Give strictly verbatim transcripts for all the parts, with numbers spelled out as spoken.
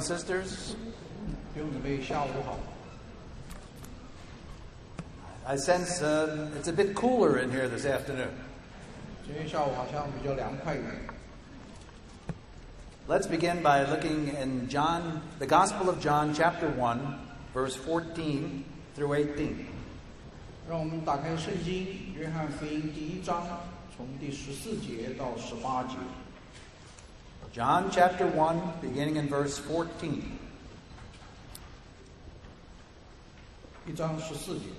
sisters. 弟兄姊妹，下午好。 I sense uh, it's a bit cooler in here this afternoon. 今天下午好像比较凉快一点。 Let's begin by looking in John, the Gospel of John, chapter one, verse fourteen through eighteen. 让我们打开圣经《约翰福音》第一章，从第十四节到十八节。 John chapter one, beginning in verse fourteen. 一章十四节。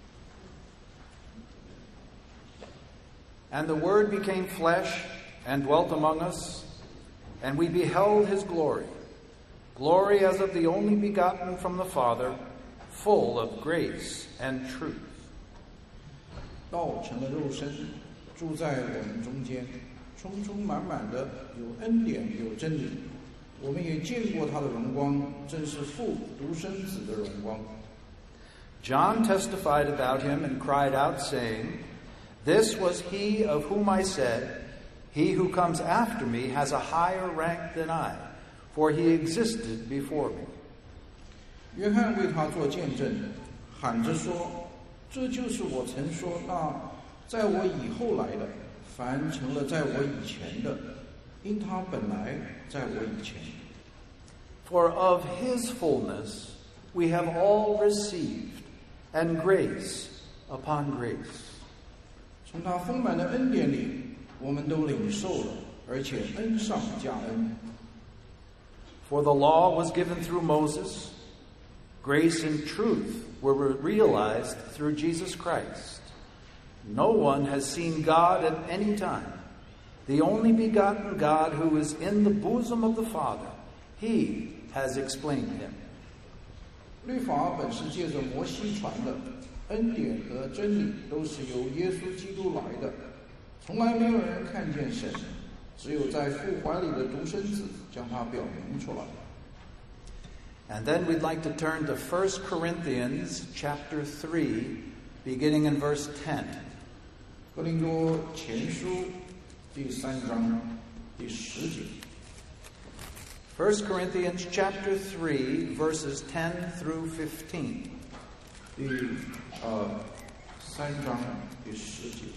And the Word became flesh and dwelt among us, and we beheld his glory, glory as of the only begotten from the Father, full of grace and truth. 道成了肉身，住在我们中间，充充满满的有恩典有真理。我们也见过他的荣光，正是父独生子的荣光。 John testified about him and cried out, saying, This was he of whom I said, He who comes after me has a higher rank than I, for he existed before me. 约翰为他做见证，喊着说：“这就是我曾说那在我以后来的，凡成了在我以前的，因他本来在我以前。” For of his fullness we have all received, and grace upon grace. 从他丰满的恩典里，我们都领受了，而且恩上加恩。 For the law was given through Moses, grace and truth were realized through Jesus Christ. No one has seen God at any time. The only begotten God who is in the bosom of the Father, he has explained him. 律法本是借着摩西传的，恩典和真理都是由耶稣基督来的。从来没有人看见神，只有在父怀里的独生子将他表明出来。 And then we'd like to turn to First Corinthians chapter three, beginning in verse ten. 哥林多前书第三章第十节。 First Corinthians chapter three, verses ten through fifteen. 第呃三章第十节。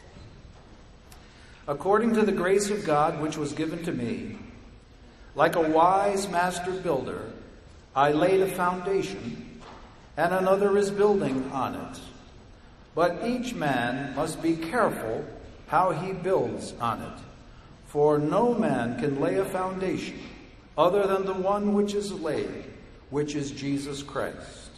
According to the grace of God which was given to me, like a wise master builder, I laid a foundation, and another is building on it. But each man must be careful how he builds on it. For no man can lay a foundation other than the one which is laid, which is Jesus Christ.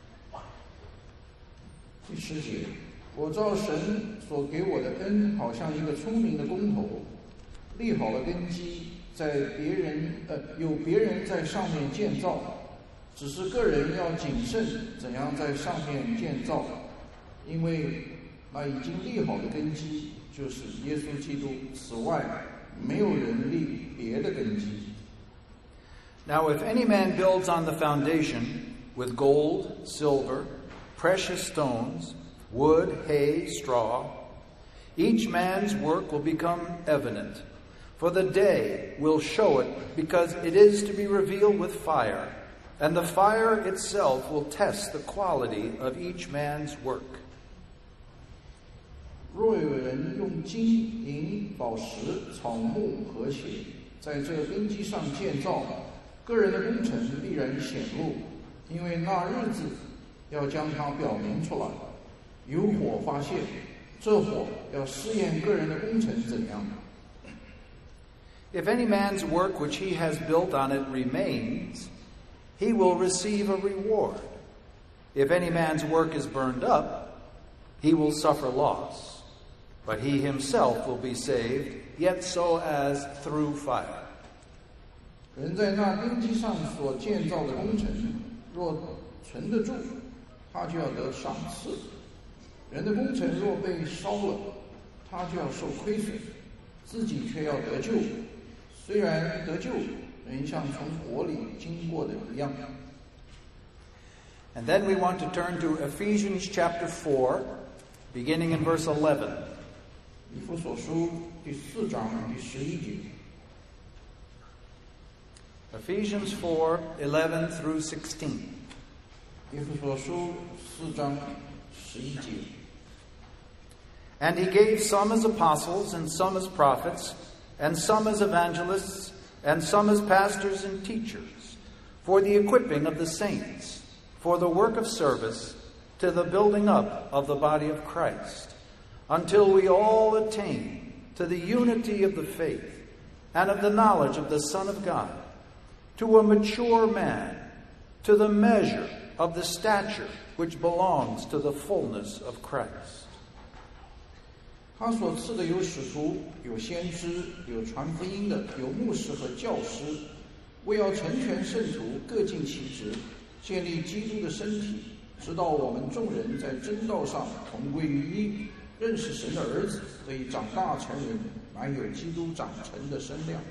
第十节，我照神所给我的恩，好像一个聪明的工头，立好了根基，在别人呃有别人在上面建造，只是个人要谨慎怎样在上面建造，因为那已经立好的根基就是耶稣基督，此外没有人立别的根基。 Now, if any man builds on the foundation with gold, silver, precious stones, wood, hay, straw, each man's work will become evident, for the day will show it, because it is to be revealed with fire, and the fire itself will test the quality of each man's work. 若有人用金银、宝石、草木和血，在这根基上建造，个人的工程必然显露，因为那日子要将它表明出来。有火发现，这火要试验个人的工程怎样。 If any man's work which he has built on it remains, he will receive a reward. If any man's work is burned up, he will suffer loss, but he himself will be saved, yet so as through fire. 人在那根基上所建造的工程，若存得住，他就要得赏赐；人的工程若被烧了，他就要受亏损，自己却要得救。虽然得救，仍像从火里经过的一样。 And then we want to turn to Ephesians chapter four, beginning in verse eleven. 以弗所书第四章第十一节。 Ephesians four, eleven through sixteen. 以弗所书四章十一节。 And he gave some as apostles, and some as prophets, and some as evangelists, and some as pastors and teachers, for the equipping of the saints, for the work of service, to the building up of the body of Christ, until we all attain to the unity of the faith and of the knowledge of the Son of God, to a mature man, to the measure of the stature which belongs to the fullness of Christ. 他所赐的有使徒，有先知，有传福音的，有牧师和教师，为要成全圣徒，各尽其职，建立基督的身体，直到我们众人在真道上同归于一，认识神的儿子，得以长大成人，满有基督长成的身量。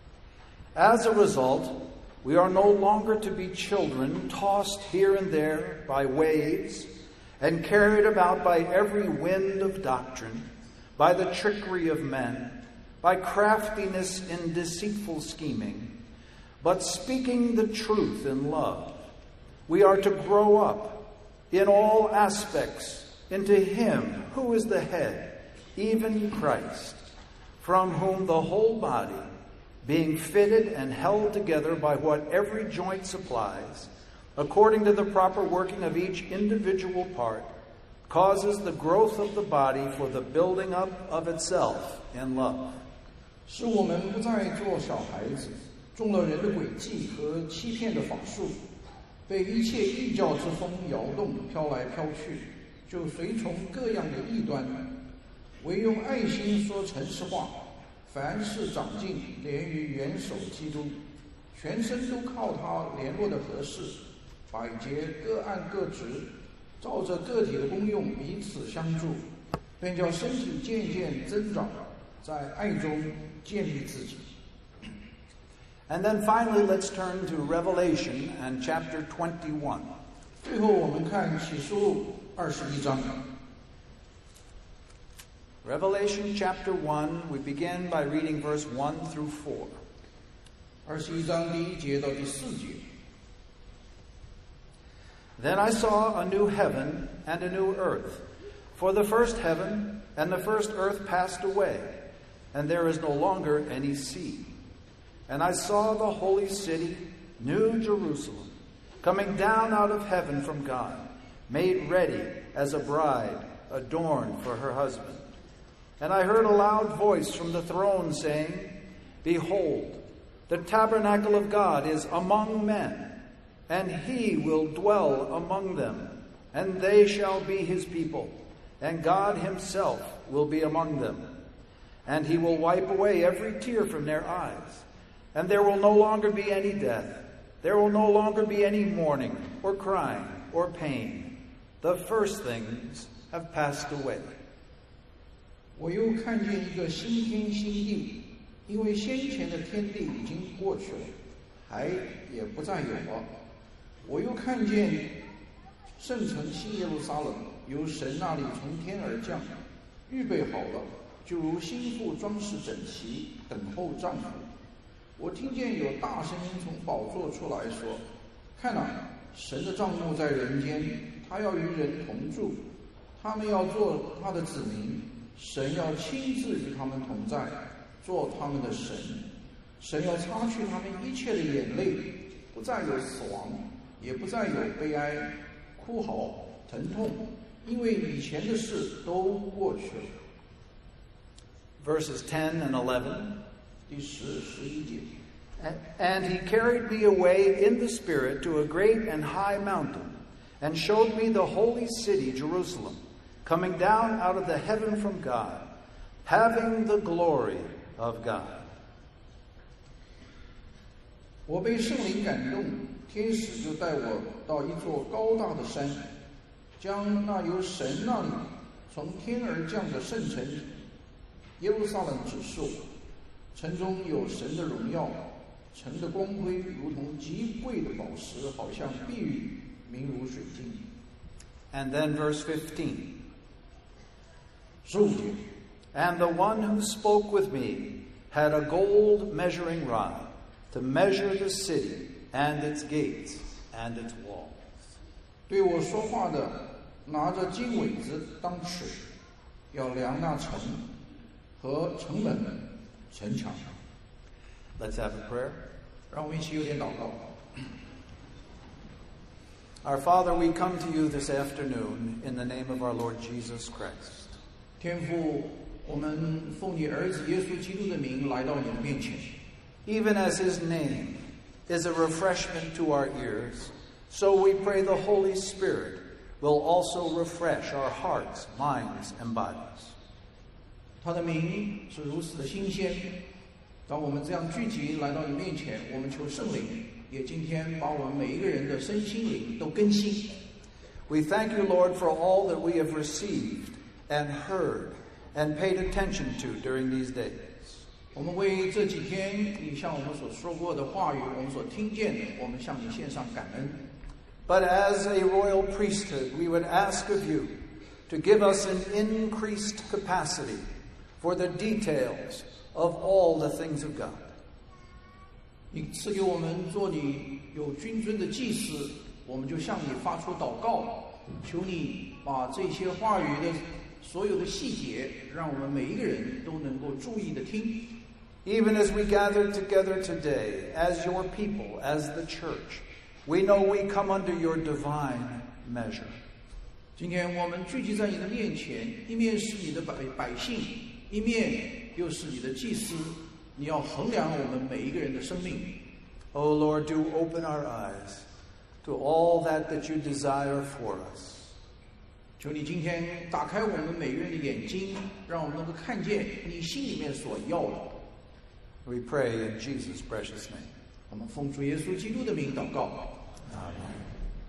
As a result, we are no longer to be children tossed here and there by waves and carried about by every wind of doctrine, by the trickery of men, by craftiness in deceitful scheming, but speaking the truth in love, we are to grow up in all aspects into Him who is the head, even Christ, from whom the whole body, being fitted and held together by what every joint supplies, according to the proper working of each individual part, causes the growth of the body for the building up of itself in love. 使我们不再做小孩子，中了人的诡计和欺骗的法术，被一切异教之风摇动，飘来飘去，就随从各样的异端，唯用爱心说诚实话，凡事长进，连于元首基督，全身都靠他联络的合适，百节各按各职，照着个体的功用彼此相助，便叫身体渐渐增长，在爱中建立自己。 And then finally, let's turn to Revelation and chapter twenty-one. 最后我们看启示录二十一章。 Revelation chapter one, we begin by reading verse one through four. 二十一章第一节到第四节。 Then I saw a new heaven and a new earth, for the first heaven and the first earth passed away, and there is no longer any sea. And I saw the holy city, New Jerusalem, coming down out of heaven from God, made ready as a bride adorned for her husband. And I heard a loud voice from the throne saying, Behold, the tabernacle of God is among men, and He will dwell among them, and they shall be His people, and God Himself will be among them. And He will wipe away every tear from their eyes, and there will no longer be any death. There will no longer be any mourning, or crying, or pain. The first things have passed away. 我又看见一个新天新地，因为先前的天地已经过去了，海也不再有了。我又看见圣城新耶路撒冷由神那里从天而降，预备好了，就如新妇装饰整齐，等候丈夫。我听见有大声音从宝座出来说：看哪，神的帐幕在人间，他要与人同住，他们要做他的子民，神要亲自与他们同在，做他们的神。神要擦去他们一切的眼泪，不再有死亡，也不再有悲哀、哭嚎、疼痛，因为以前的事都过去了。 Verses ten and eleven. 第十、十一节。 And he carried me away in the Spirit to a great and high mountain, and showed me the holy city, Jerusalem, coming down out of the heaven from God, having the glory of God. 我被圣灵感动，天使就带我到一座高大的山，将那由神那里从天而降的圣城耶路撒冷指示我。城中有神的荣耀，城的光辉如同极贵的宝石，好像碧玉，明如水晶。 And then verse fifteen. 十五节。 And the one who spoke with me had a gold measuring rod, to measure the city and its gates and its walls. 对我说话的，拿着金苇子当尺，要量那城和城门、城墙。 Let's have a prayer. 让我们一起有点祷告。 Our Father, we come to you this afternoon in the name of our Lord Jesus Christ. 天父，我们奉你儿子耶稣基督的名来到你的面前。 Even as his name is a refreshment to our ears, so we pray the Holy Spirit will also refresh our hearts, minds, and bodies. 他的名是如此的新鲜，当我们这样聚集来到你面前，我们求圣灵也今天把我们每一个人的身心灵都更新。 We thank you, Lord, for all that we have received and heard and paid attention to during these days. 我们为这几天你向我们所说过的话语，我们所听见的，我们向你献上感恩。 But as a royal priesthood, we would ask of you to give us an increased capacity for the details of all the things of God. 你赐给我们做你有君尊的祭司，我们就向你发出祷告，求你把这些话语的所有的细节，让我们每一个人都能够注意的听。 Even as we gather together today, as your people, as the church, we know we come under your divine measure. 今天我们聚集在你的面前，一面是你的百百姓，一面又是你的祭司，你要衡量我们每一个人的生命。 Oh Lord, do open our eyes to all that that you desire for us. 求你今天打开我们每个人的眼睛，让我们能够看见你心里面所要的。 We pray in Jesus' precious name. 我们奉主耶稣基督的名祷告。 Amen.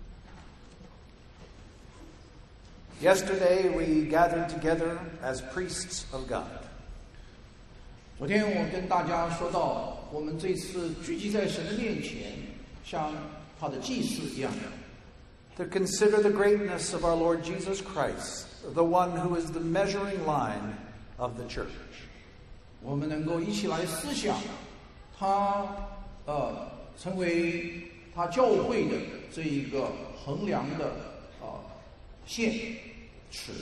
Yesterday we gathered together as priests of God. 昨天我跟大家说到，我们这次聚集在神的面前，像他的祭司一样。 To consider the greatness of our Lord Jesus Christ, the one who is the measuring line of the church. 我们能够一起来思想，他呃成为他教会的这一个衡量的啊、呃、线尺。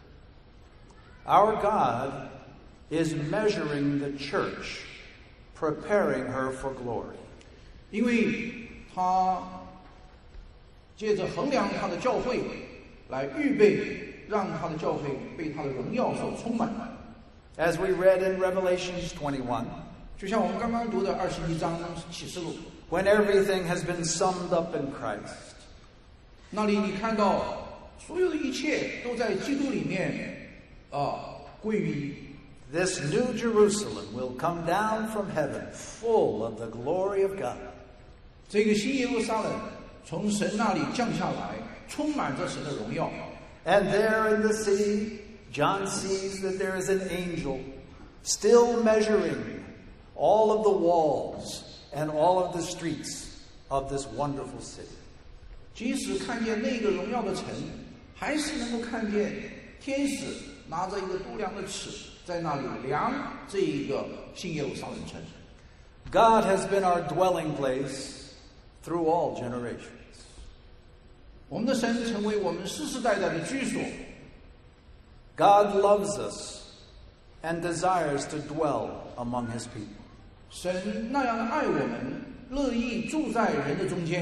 Our God is measuring the church, preparing her for glory. 因为他借着衡量他的教会，来预备让他的教会被他的荣耀所充满。 As we read in Revelations twenty-one, 就像我们刚刚读的二十一章启示录， when everything has been summed up in Christ, 那里你看到所有的一切都在基督里面啊归于。 this new Jerusalem will come down from heaven, full of the glory of God. 这个新耶路撒冷从神那里降下来，充满着神的荣耀。 And there in the city, John sees that there is an angel still measuring all of the walls and all of the streets of this wonderful city. 即使看见那个荣耀的城，还是能够看见天使拿着一个度量的尺，在那里量这一个新耶路撒冷城。 God has been our dwelling place through all generations. 我们的神成为我们世世代代的居所。 God loves us and desires to dwell among his people. 神那样的爱我们，乐意住在人的中间。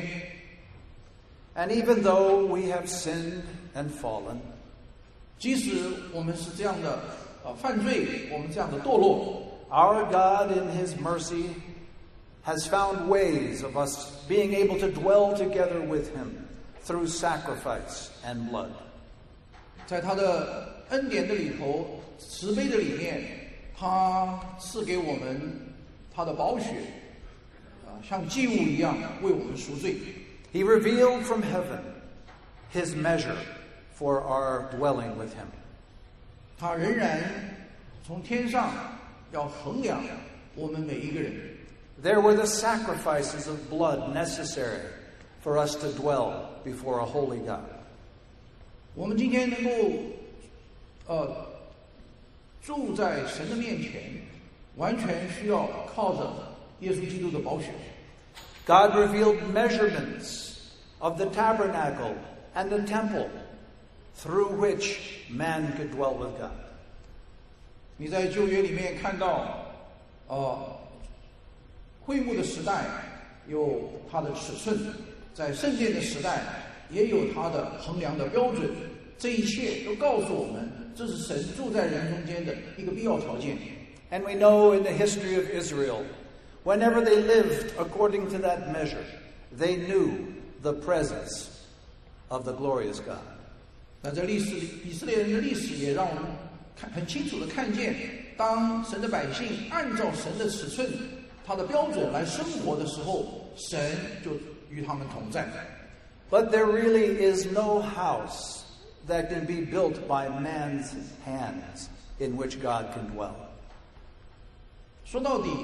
And even though we have sinned and fallen, 即使我们是这样的呃犯罪，我们这样的堕落， our God in his mercy has found ways of us being able to dwell together with him through sacrifice and blood. 在他的恩典的里头，慈悲的里面，他赐给我们他的宝血，啊，像祭物一样为我们赎罪。 He revealed from heaven his measure for our dwelling with him. 他仍然从天上要衡量我们每一个人。 There were the sacrifices of blood necessary for us to dwell before a holy God. 我们今天能够呃住在神的面前，完全需要靠着耶稣基督的宝血。 God revealed measurements of the tabernacle and the temple through which man could dwell with God. 你在旧约里面看到，呃，会幕的时代有它的尺寸，在圣殿的时代也有它的衡量的标准。这一切都告诉我们，这是神住在人中间的一个必要条件。 And we know in the history of Israel, whenever they lived according to that measure, they knew the presence of the glorious God. 那在历史里，以色列人的历史也让我们看很清楚的看见，当神的百姓按照神的尺寸、他的标准来生活的时候，神就与他们同在。 But there really is no house that can be built by man's hands in which God can dwell. 说到底，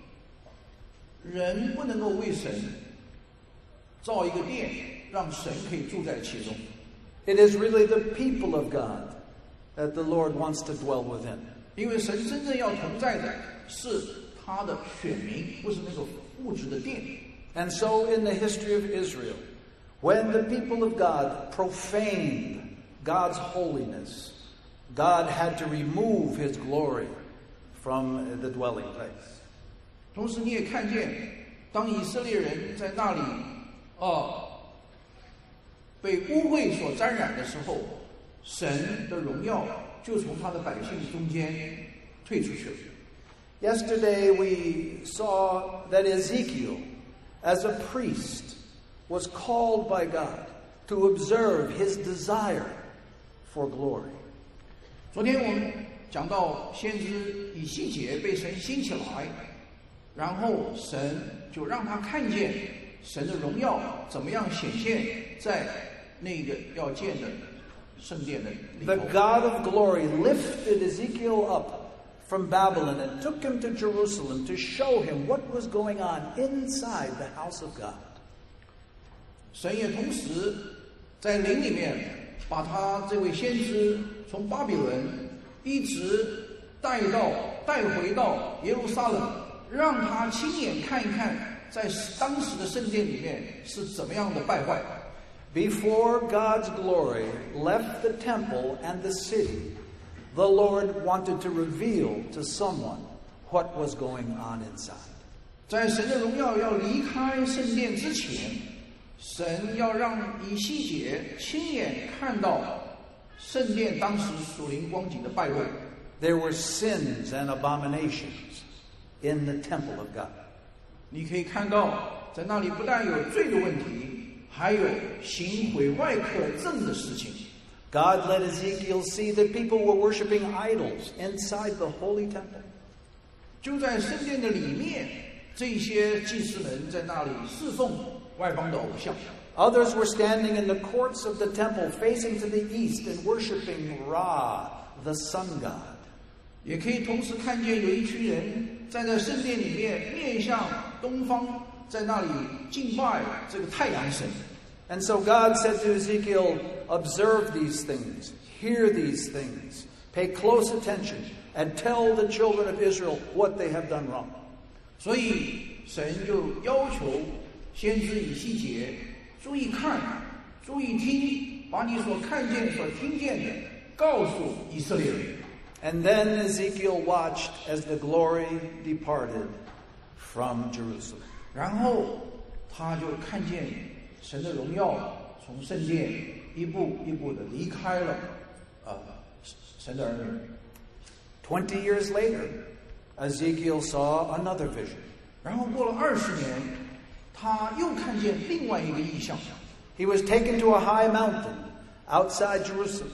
人不能够为神造一个殿，让神可以住在其中。 It is really the people of God that the Lord wants to dwell within. 因为神真正要同在的是他的选民，不是那个物质的殿。 And so in the history of Israel, when the people of God profaned God's holiness, God had to remove his glory from the dwelling place. 同时你也看见，当以色列人在那里呃被污秽所沾染的时候，神的荣耀就从他的百姓中间退出去了。 Yesterday we saw that Ezekiel, as a priest, was called by God to observe his desire for glory. 昨天我们讲到先知以西结被神兴起来，然后神就让他看见神的荣耀怎么样显现在那个要建的圣殿的里头。 The God of glory lifted Ezekiel up from Babylon and took him to Jerusalem to show him what was going on inside the house of God. 神也同时在灵里面把他这位先知从巴比伦一直带到带回到耶路撒冷，让他亲眼看一看在当时的圣殿里面是怎么样的败坏。 Before God's glory left the temple and the city, the Lord wanted to reveal to someone what was going on inside. 在神的荣耀要离开圣殿之前，神要让以西结亲眼看到圣殿当时属灵光景的败落。 There were sins and abominations in the temple of God. 你可以看到，在那里不但有罪的问题，还有行毁坏可憎的事情。 God let Ezekiel see that people were worshiping idols inside the holy temple. 就在圣殿的里面，这些祭司们在那里侍奉外邦的偶像。 Others were standing in the courts of the temple facing to the east and worshiping Ra, the sun god. 也可以同时看见有一群人站在圣殿里面，面向东方，在那里敬拜这个太阳神。 And so God said to Ezekiel, observe these things, hear these things, pay close attention, and tell the children of Israel what they have done wrong. 所以神就要求先知以西结注意看，注意听，把你所看见、所听见的告诉以色列人。 And then Ezekiel watched as the glory departed from Jerusalem. 然后他就看见神的荣耀从圣殿一步一步的离开了呃神的儿女。 Twenty years later, Ezekiel saw another vision. 然后过了二十年，他又看见另外一个异象。 He was taken to a high mountain outside Jerusalem,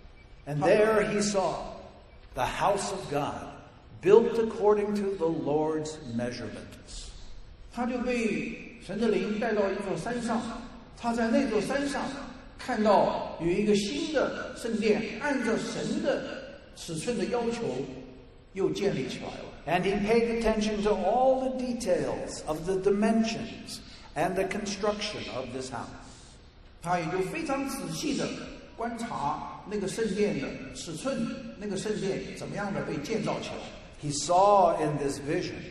and there he saw the house of God built according to the Lord's measurements. 他就被神的灵带到一座山上，他在那座山上看到有一个新的圣殿，按照神的尺寸的要求又建立起来了。 And he paid attention to all the details of the dimensions and the construction of this house. 他也就非常仔细的观察那个圣殿的尺寸，那个圣殿怎么样的被建造起来。 He saw in this vision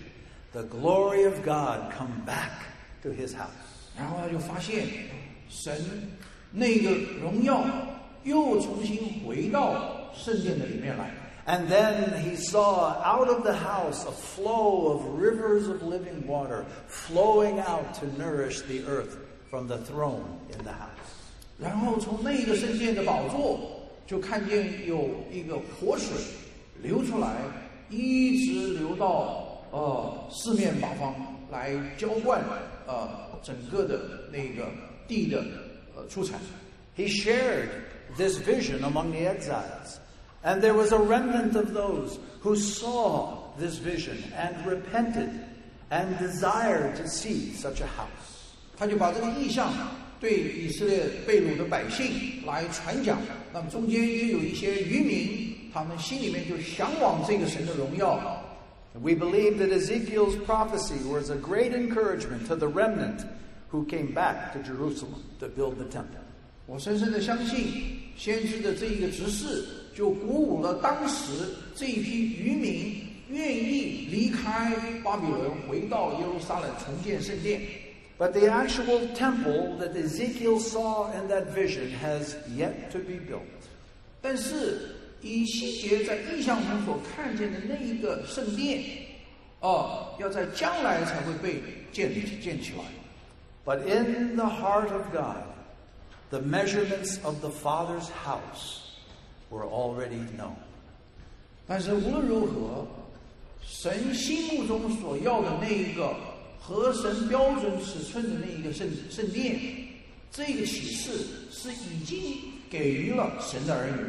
the glory of God come back to his house. 然后他就发现，神那个荣耀又重新回到圣殿的里面来。 And then he saw out of the house a flow of rivers of living water flowing out to nourish the earth from the throne in the house. 然后从那个圣殿的宝座就看见有一个活水流出来，一直流到呃四面八方来浇灌呃整个的那个地的呃出产。 He shared this vision among the exiles. And there was a remnant of those who saw this vision and repented and desired to see such a house. 他就把这个意象对以色列被掳的百姓来传讲。那么中间也有一些渔民，他们心里面就向往这个神的荣耀。 We believe that Ezekiel's prophecy was a great encouragement to the remnant who came back to Jerusalem to build the temple. 我深深的相信，先知的这一个指示就鼓舞了当时这一批渔民愿意离开巴比伦，回到耶路撒冷重建圣殿。 But the actual temple that Ezekiel saw in that vision has yet to be built. 但是以西结在异象中所看见的那一个圣殿，哦，要在将来才会被建立建起来。 But in the heart of God, the measurements of the Father's house were already known. 但是无论如何，神心目中所要的那一个合神标准尺寸的那一个圣圣殿，这个启示是已经给予了神的儿女。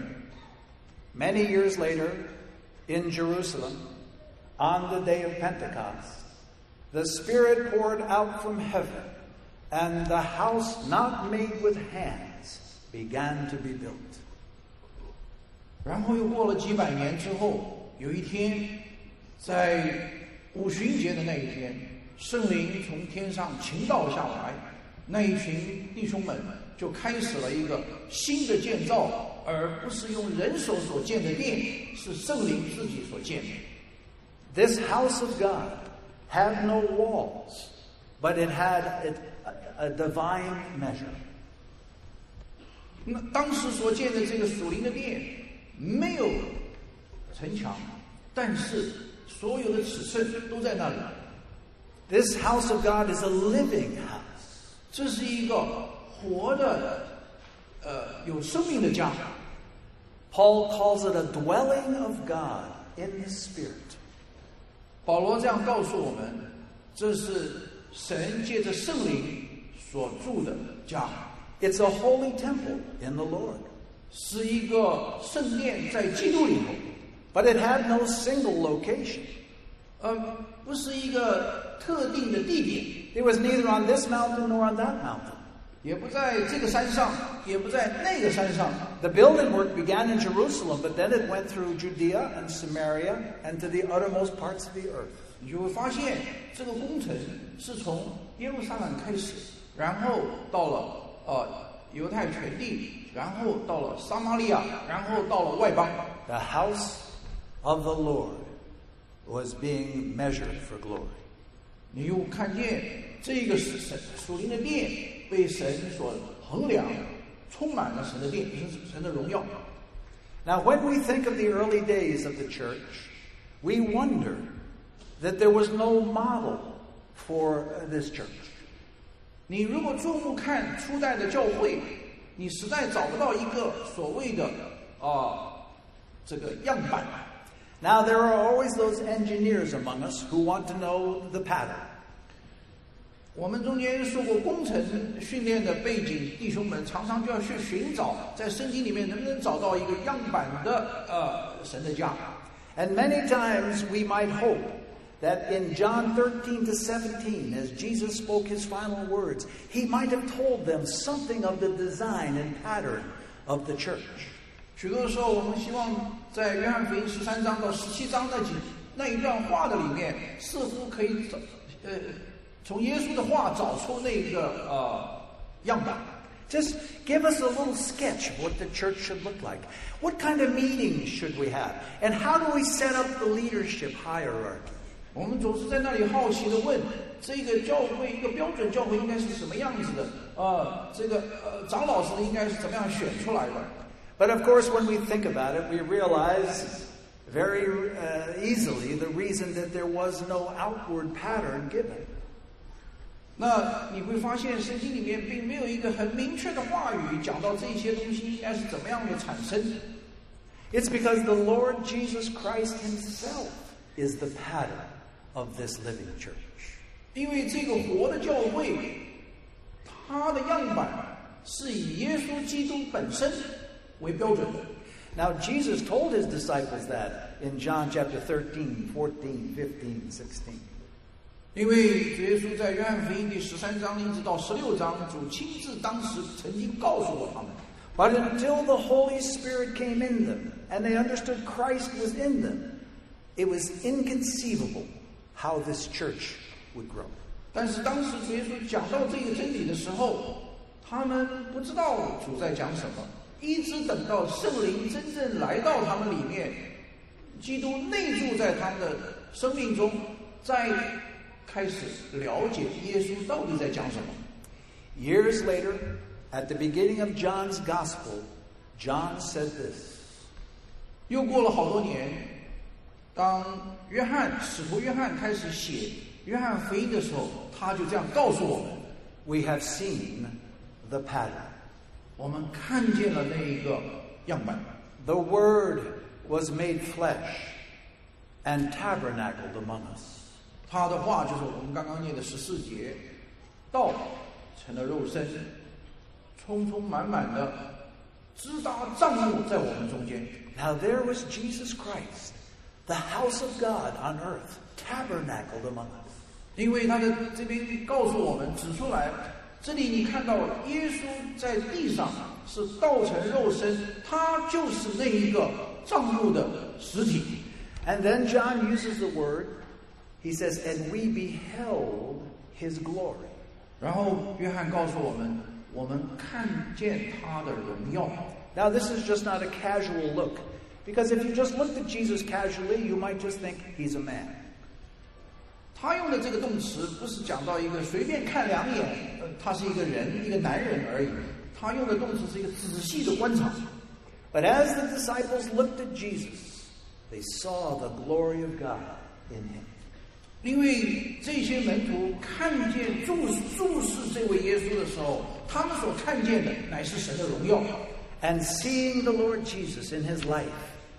Many years later, in Jerusalem, on the day of Pentecost, the Spirit poured out from heaven, and the house not made with hands began to be built. 然后又过了几百年之后，有一天，在五旬节的那一天，圣灵从天上倾倒下来，那一群弟兄们就开始了一个新的建造，而不是用人手所建的殿，是圣灵自己所建的。 This house of God had no walls, but it had a, a, a divine measure. 那当时所建的这个属灵的殿没有城墙，但是所有的尺寸都在那里。 This house of God is a living house. 这是一个活的，呃，有生命的家。 Paul calls it a dwelling of God in the Spirit. 保罗这样告诉我们，这是神借着圣灵所住的家。 It's a holy temple in the Lord. 是一个圣殿在基督里头。 But it had no single location. 呃，不是一个特定的地点。 It was neither on this mountain nor on that mountain. 也不在这个山上，也不在那个山上。 The building work began in Jerusalem, but then it went through Judea and Samaria and to the uttermost parts of the earth. 你就会发现，这个工程是从耶路撒冷开始，然后到了呃犹太全地，然后到了撒玛利亚，然后到了外邦。 The house of the Lord was being measured for glory. 你又看见这个神属灵的殿被神所衡量，充满了神的殿，神的荣耀。 Now, when we think of the early days of the church, we wonder that there was no model for this church. 你如果注目看初代的教会，你实在找不到一个所谓的啊、呃、这个样板。 Now, there are always those engineers among us who want to know the pattern. 我们中间受过工程训练的背景弟兄们，常常就要去寻找，在圣经里面能不能找到一个样板的呃神的家。 And many times we might hope that in John thirteen to seventeen, as Jesus spoke his final words, he might have told them something of the design and pattern of the church. 许多时候，我们希望在约翰福音十三章到十七章那几那一段话的里面，似乎可以找呃从耶稣的话找出那个呃样板。 Just give us a little sketch of what the church should look like. What kind of meetings should we have? And how do we set up the leadership hierarchy? 我们总是在那里好奇的问，这个教会一个标准教会应该是什么样子的？呃，这个呃长老是应该是怎么样选出来的？ But of course, when we think about it, we realize very uh, easily the reason that there was no outward pattern given. 那你会发现圣经里面并没有一个很明确的话语讲到这些东西应该是怎么样的产生。 It's because the Lord Jesus Christ himself is the pattern of this living church. 因为这个活的教会，它的样板是以耶稣基督本身为标准的。 Now, Jesus told his disciples that in John chapter thirteen, fourteen, fifteen, sixteen. 因为主耶稣在约翰福音第十三章一直到十六章，主亲自当时曾经告诉过他们。 But until the Holy Spirit came in them and they understood Christ was in them, it was inconceivable how this church would grow. 但是当时主耶稣讲到这个真理的时候，他们不知道主在讲什么，一直等到圣灵真正来到他们里面，基督内住在他们的生命中，再开始了解耶稣到底在讲什么。 Years later, at the beginning of John's Gospel, John said this. 又过了好多年，当约翰使徒约翰开始写约翰福音的时候，他就这样告诉我们 We have seen the pattern. 我们看见了那一个样板。 The Word was made flesh and tabernacled among us. 他的话就是我们刚刚念的十四节，道成了肉身，充充满满的支搭帐幕在我们中间。 Now there was Jesus Christ, the house of God on earth, tabernacled among us. 因为他的这边告诉我们指出来，这里你看到耶稣在地上是道成肉身，他就是那一个帐幕的实体。 And then John uses the word, he says, and we beheld his glory. 然后约翰告诉我们，我们看见他的荣耀。 Now this is just not a casual look, because if you just looked at Jesus casually, you might just think he's a man. 他用的这个动词不是讲到一个随便看两眼，呃，他是一个人，一个男人而已。他用的动词是一个仔细的观察。 But as the disciples looked at Jesus, they saw the glory of God in him. 因为这些门徒看见注注视这位耶稣的时候，他们所看见的乃是神的荣耀。 And seeing the Lord Jesus in his life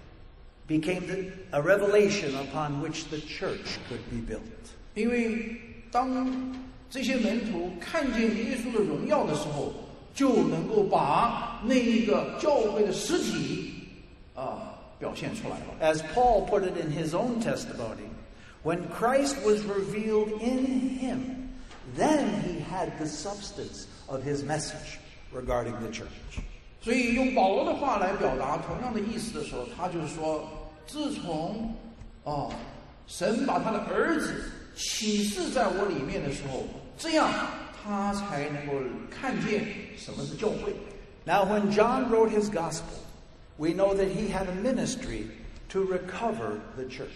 became the, a revelation upon which the church could be built. 因为当这些门徒看见耶稣的荣耀的时候，就能够把那一个教会的实体啊、呃、表现出来了。 As Paul put it in his own testimony, when Christ was revealed in him, then he had the substance of his message regarding the church. 所以用保罗的话来表达同样的意思的时候，他就是说，自从哦，神把他的儿子启示在我里面的时候，这样他才能够看见什么是教会。 Now, when John wrote his gospel, we know that he had a ministry to recover the church.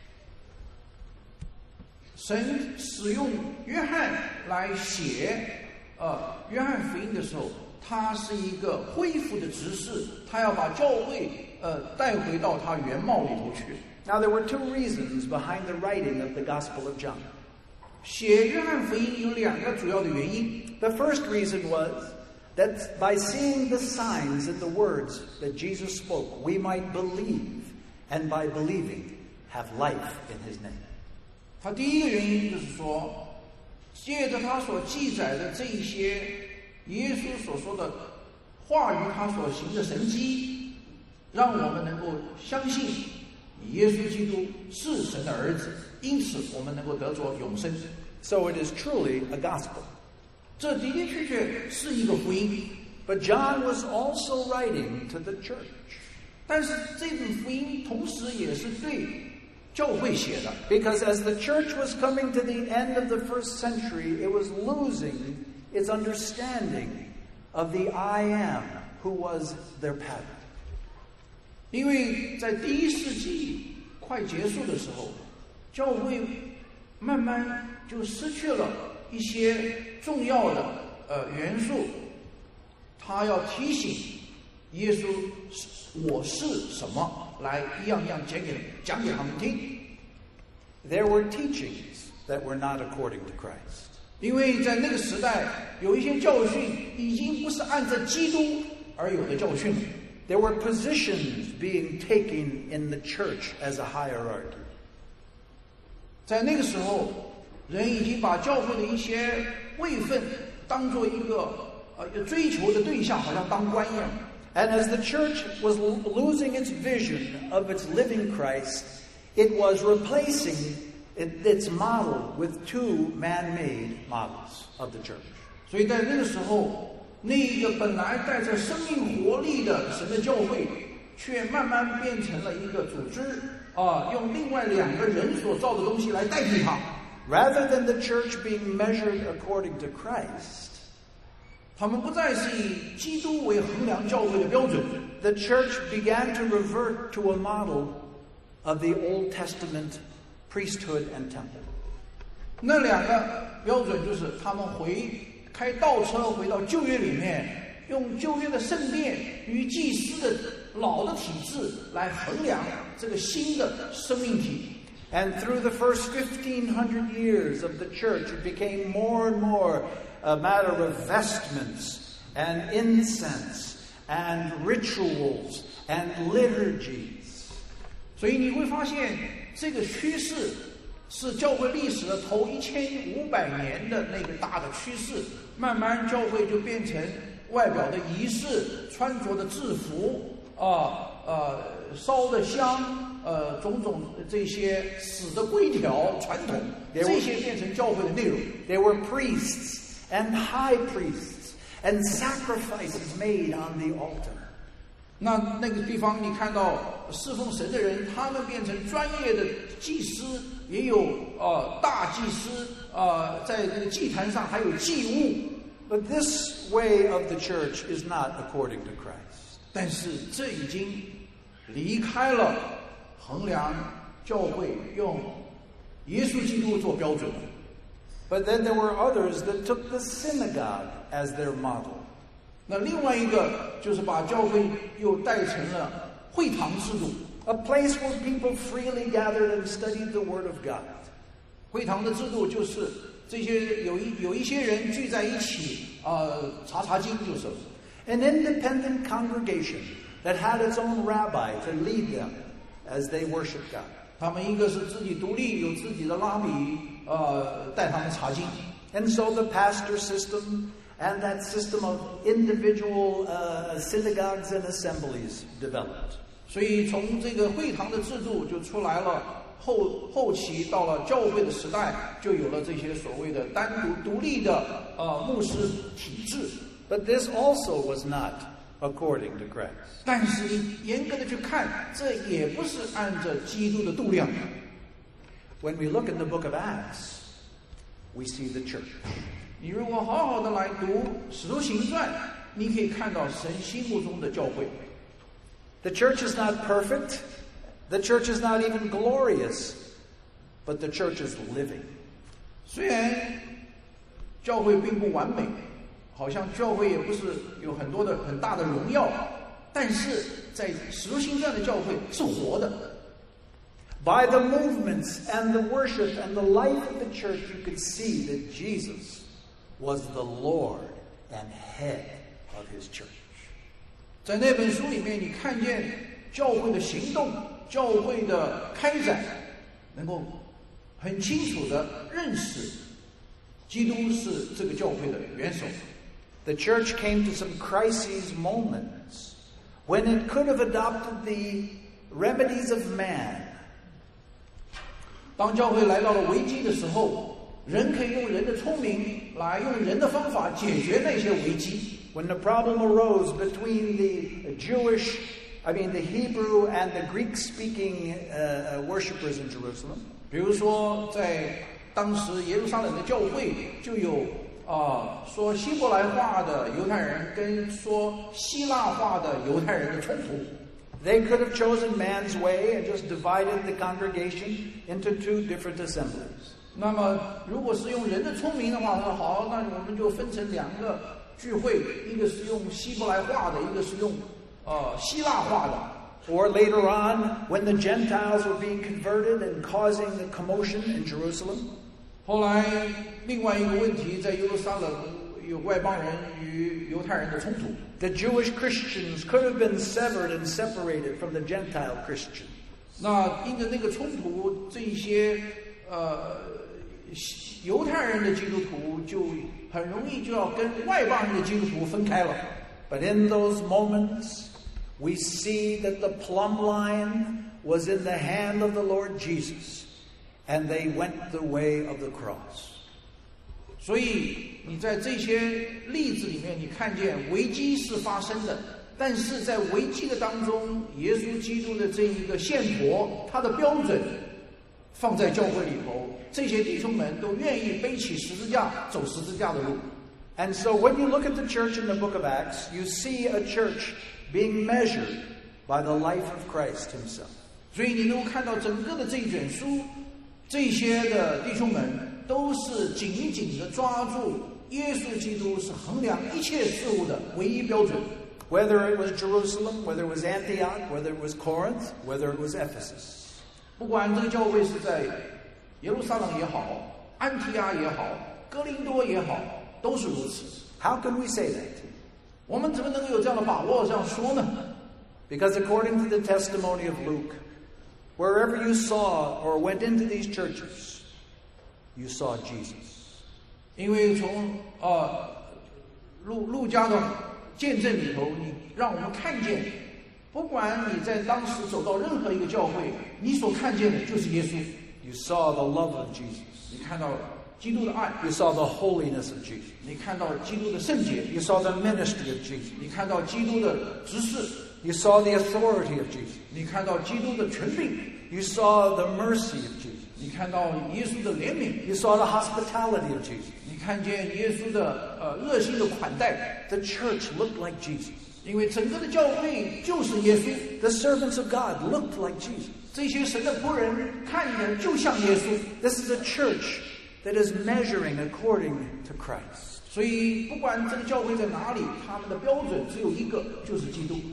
神使用约翰来写呃约翰福音的时候，他是一个恢复的执事，他要把教会呃带回到他原貌里头去。 Now, there were two reasons behind the writing of the Gospel of John. 写约翰福音有两个主要的原因。 The first reason was that by seeing the signs and the words that Jesus spoke, we might believe, and by believing, have life in his name. 他第一个原因就是说，借着他所记载的这一些耶稣所说的话语，他所行的神迹，让我们能够相信耶稣基督是神的儿子，因此我们能够得着永生。 So it is truly a gospel. 这的的确确是一个福音。 But John was also writing to the church. 但是这本福音同时也是对教会写的， Because as the church was coming to the end of the first century, it was losing its understanding of the I am who was their pattern. 因为在第一世纪快结束的时候， 教会慢慢就失去了一些重要的呃元素，他要提醒耶稣我是什么，来一样一样讲给讲给他们听。 There were teachings that were not according to Christ. 因为在那个时代，有一些教训已经不是按照基督而有的教训了。 There were positions being taken in the church as a hierarchy. 在那个时候，人已经把教会的一些位分当做一个呃追求的对象，好像当官一样。 And as the church was losing its vision of its living Christ, it was replacing its model with two man-made models of the church. 所以在那个时候，那一个本来带着生命活力的神的教会，却慢慢变成了一个组织啊，用另外两个人所造的东西来代替它。 Rather than the church being measured according to Christ, 他们不再是以基督为衡量教会的标准。 The church began to revert to a model of the Old Testament priesthood and temple. 那两个标准就是他们回开倒车回到旧约里面，用旧约的圣殿与祭司的老的体制来衡量这个新的生命体。 And through the first fifteen hundred years of the church, it became more and more a matter of vestments and incense and rituals and liturgies. 所以你会发现，这个趋势是教会历史的头一千五百年的那个大的趋势。慢慢教会就变成外表的仪式、穿着的制服啊、呃、烧的香、呃种种这些死的规条传统，这些变成教会的内容。 There were priests and high priests and sacrifices made on the altar. 那那个地方你看到侍奉神的人，他们变成专业的祭司，也有呃大祭司，呃在这个祭坛上还有祭物。 But this way of the church is not according to Christ. 但是这已经离开了衡量教会用耶稣基督做标准了。 But then there were others that took the synagogue as their model. 那另外一个就是把教会又带成了会堂制度 A place where people freely gathered and studied the Word of God. 会堂的制度就是这些有一有一些人聚在一起呃查查经就是 An independent congregation that had its own rabbi to lead them as they worshiped God. 他们一个是自己独立，有自己的拉比呃带他们查经 And so the pastor system and that system of individual uh, synagogues and assemblies developed. 所以从这个会堂的制度就出来了，后后期到了教会的时代，就有了这些所谓的单独独立的呃牧师体制。 But this also was not according to Christ. 但是你严格的去看，这也不是按照基督的度量。 When we look in the book of Acts, we see the church. 你如果好好的来读《使徒行传》，你可以看到神心目中的教会。 The church is not perfect. The church is not even glorious. But the church is living. 虽然教会并不完美，好像教会也不是有很多的很大的荣耀，但是在《使徒行传》的教会是活的。 By the movements and the worship and the life of the church, you could see that Jesus was the Lord and head of his church. 在那本书里面，你看见教会的行动、教会的开展，能够很清楚地认识基督是这个教会的元首。 The church came to some crises moments when it could have adopted the remedies of man. 当教会来到了危机的时候，人可以用人的聪明来用人的方法解决那些危机。 When the problem arose between the Jewish, I mean the Hebrew and the Greek-speaking uh, worshippers in Jerusalem. 比如说，在当时耶路撒冷的教会就有啊、呃、说希伯来话的犹太人跟说希腊话的犹太人的冲突。 They could have chosen man's way and just divided the congregation into two different assemblies. 那么，如果是用人的聪明的话，那好，那我们就分成两个聚会，一个是用希伯来话的，一个是用呃希腊话的。 Or later on, when the Gentiles were being converted and causing the commotion in Jerusalem. 后来，另外一个问题，在耶路撒冷有外邦人与犹太人的冲突。 The Jewish Christians could have been severed and separated from the Gentile Christians. 那因着那个冲突，这一些呃犹太人的基督徒就很容易就要跟外邦人的基督徒分开了。 But in those moments, we see that the plumb line was in the hand of the Lord Jesus, and they went the way of the cross. 所以你在这些例子里面，你看见危机是发生的，但是在危机的当中，耶稣基督的这一个线砣，他的标准放在教会里头，这些弟兄们都愿意背起十字架，走十字架的路。 And so when you look at the church in the book of Acts, you see a church being measured by the life of Christ himself. 所以你能够看到整个的这一卷书，这些的弟兄们都是紧紧地抓住耶稣基督是衡量一切事物的唯一标准。 Whether it was Jerusalem, whether it was Antioch, whether it was Corinth, whether it was Ephesus. 不管这个教会是在耶路撒冷也好，安提阿也好，哥林多也好，都是如此。 How can we say that? 我们怎么能够有这样的把握这样说呢？ Because according to the testimony of Luke, wherever you saw or went into these churches, you saw Jesus. 因为从呃路路加的见证里头，你让我们看见，不管你在当时走到任何一个教会，你所看见的就是耶稣。 You saw the love of Jesus. 你看到基督的爱， You saw the holiness of Jesus. 你看到基督的圣洁， You saw the ministry of Jesus. 你看到基督的执事， You saw the authority of Jesus. 你看到基督的权柄， You saw the mercy of Jesus. 你看到耶稣的怜悯， You saw the hospitality of Jesus. 你看见耶稣的呃热心的款待。 The church looked like Jesus. 因为整个的教会就是耶稣， The servants of God looked like Jesus. 这些神的仆人看起来就像耶稣。 This is a church that is measuring according to Christ. 所以不管这个教会在哪里，他们的标准只有一个，就是基督。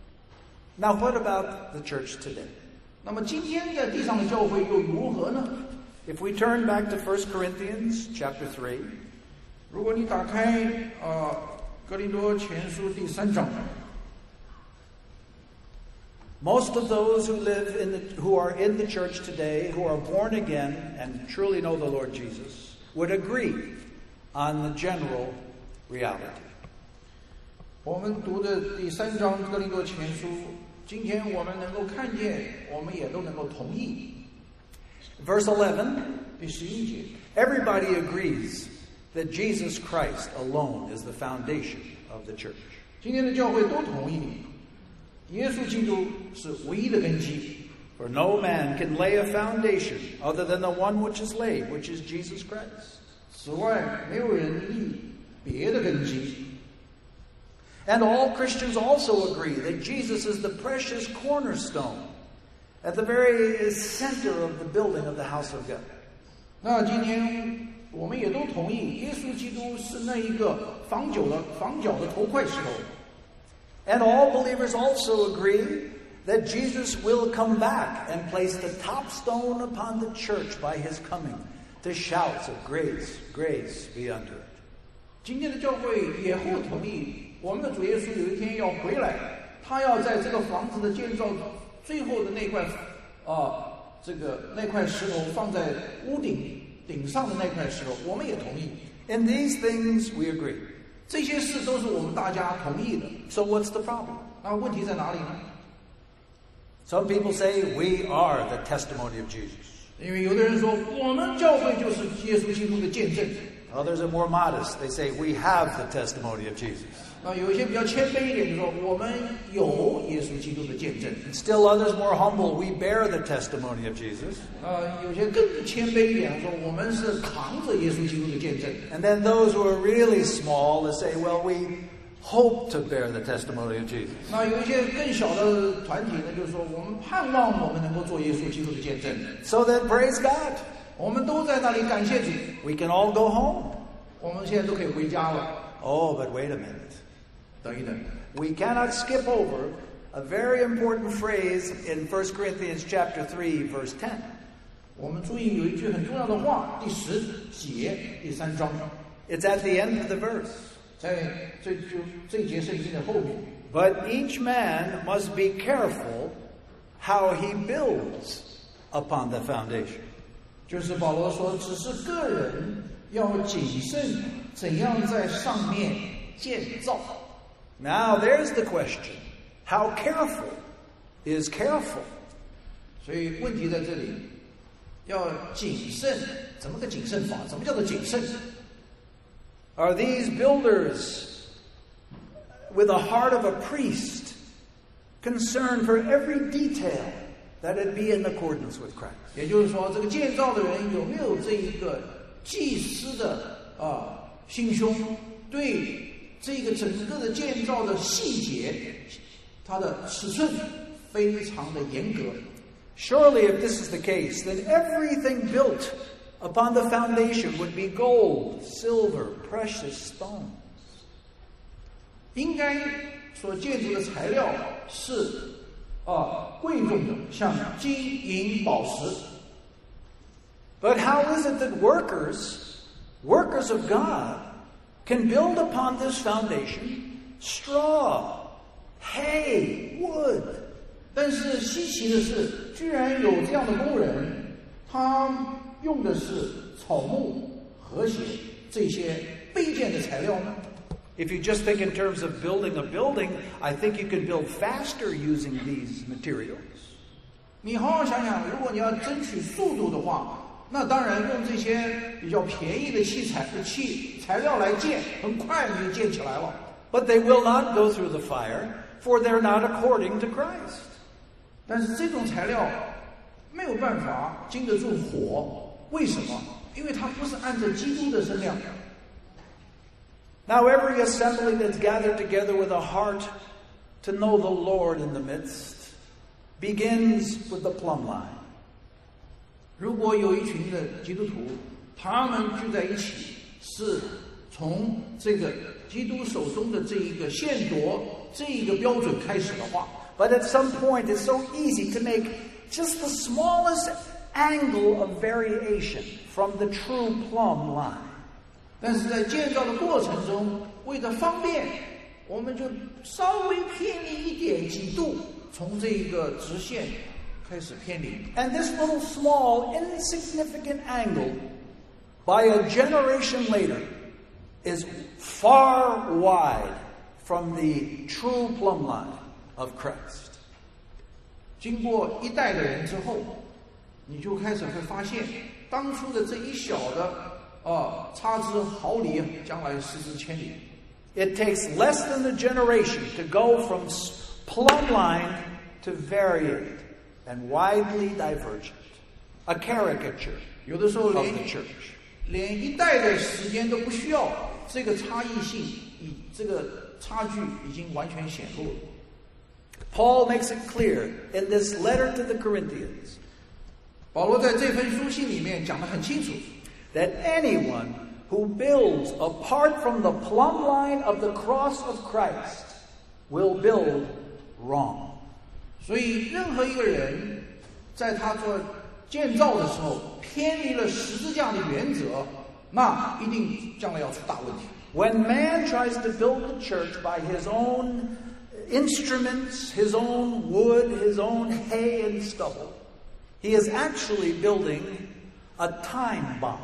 Now, what about the church today? 那么今天在地上的教会又如何呢？ If we turn back to First Corinthians chapter three, 如果你打开呃哥林多前书第三章， most of those who live in the, who are in the church today, who are born again and truly know the Lord Jesus, would agree on the general reality. 我们读的第三章哥林多前书，今天我们能够看见，我们也都能够同意。 Verse eleven, 第十一节， everybody agrees that Jesus Christ alone is the foundation of the church. 今天的教会都同意，耶稣基督是唯一的根基。 For no man can lay a foundation other than the one which is laid, which is Jesus Christ. 此外，没有人立别的根基。 And all Christians also agree that Jesus is the precious cornerstone at the very center of the building of the house of God. 那今天我们也都同意，耶稣基督是那一个房角的房角的头块石头。 And all believers also agree that Jesus will come back and place the top stone upon the church by his coming, to shouts of grace, grace be unto it. 今天的教会也会同意，我们的主耶稣有一天要回来，他要在这个房子的建造最后的那块啊、呃，这个那块石头放在屋顶顶上的那块石头，我们也同意。 In these things we agree. 这些事都是我们大家同意的。 So what's the problem? 那问题在哪里呢？ Some people say we are the testimony of Jesus. 因为有的人说，我们教会就是耶稣基督的见证。 Others are more modest. They say we have the testimony of Jesus. 那有一些比较谦卑一点，就说我们有耶稣基督的见证。 And still others more humble. We bear the testimony of Jesus. 呃，有些更谦卑一点，说我们是扛着耶稣基督的见证。 And then those who are really small, they say, well, we hope to bear the testimony of Jesus. 那有一些更小的团体呢，就是说我们盼望我们能够做耶稣基督的见证。 So then praise God. 我们都在那里感谢主。 We can all go home. 我们现在都可以回家了。 Oh, but wait a minute. 等一等。 We cannot skip over a very important phrase in First Corinthians chapter three, verse ten. 我们注意有一句很重要的话，第十节第三章。 It's at the end of the verse. 在这就这一节圣经的后面。 But each man must be careful how he builds upon the foundation. 就是保罗说，只是个人要谨慎，怎样在上面建造。 Now there's the question: how careful is careful? 所以问题在这里，要谨慎，怎么个谨慎法？什么叫做谨慎？ Are these builders with a heart of a priest, concerned for every detail that it be in accordance with Christ? 也就是说，这个建造的人有没有这一个祭司的啊心胸，对这个整个的建造的细节，它的尺寸非常的严格。 Surely, if this is the case, then everything built upon the foundation would be gold, silver, precious stones. 应该所建筑的材料是啊贵重的，像金银宝石。 But how is it that workers, workers of God, can build upon this foundation straw, hay, wood? 但是稀奇的是，居然有这样的工人，他用的是草木、和谐这些卑贱的材料呢？ If you just think in terms of building a building, I think you can build faster using these materials. 你好好想想，如果你要争取速度的话，那当然用这些比较便宜的器材、器材料来建，很快你就建起来了。 But they will not go through the fire, for they're not according to Christ. 但是这种材料没有办法经得住火，为什么？因为它不是按照基督的身量。 Now every assembly that's gathered together with a heart to know the Lord in the midst begins with the plumb line. 如果有一群的基督徒，他们聚在一起，是从这个基督手中的这一个线夺这一个标准开始的话。 But at some point, it's so easy to make just the smallest angle of variation from the true plumb line. 但是在建造的过程中，为了方便，我们就稍微偏离一点几度，从这个直线开始偏离。 And this little small, insignificant angle, by a generation later, is far wide from the true plumb line of Christ. 经过一代的人之后，你就开始会发现，当初的这一小的啊差之毫厘，将来失之千里。 It takes less than a generation to go from plumb line to varied and widely divergent, a caricature 有的时候 of 连 the church. 连一代的时间都不需要，这个差异性，以这个差距已经完全显露了。 Paul makes it clear in this letter to the Corinthians 保罗在这封书信里面讲得很清楚 that anyone who builds apart from the plumb line of the cross of Christ will build wrong. 所以任何一个人在他做建造的时候偏离了十字架的原则，那一定将来要出大问题。 When man tries to build the church by his own instruments, his own wood, his own hay and stubble, he is actually building a time bomb.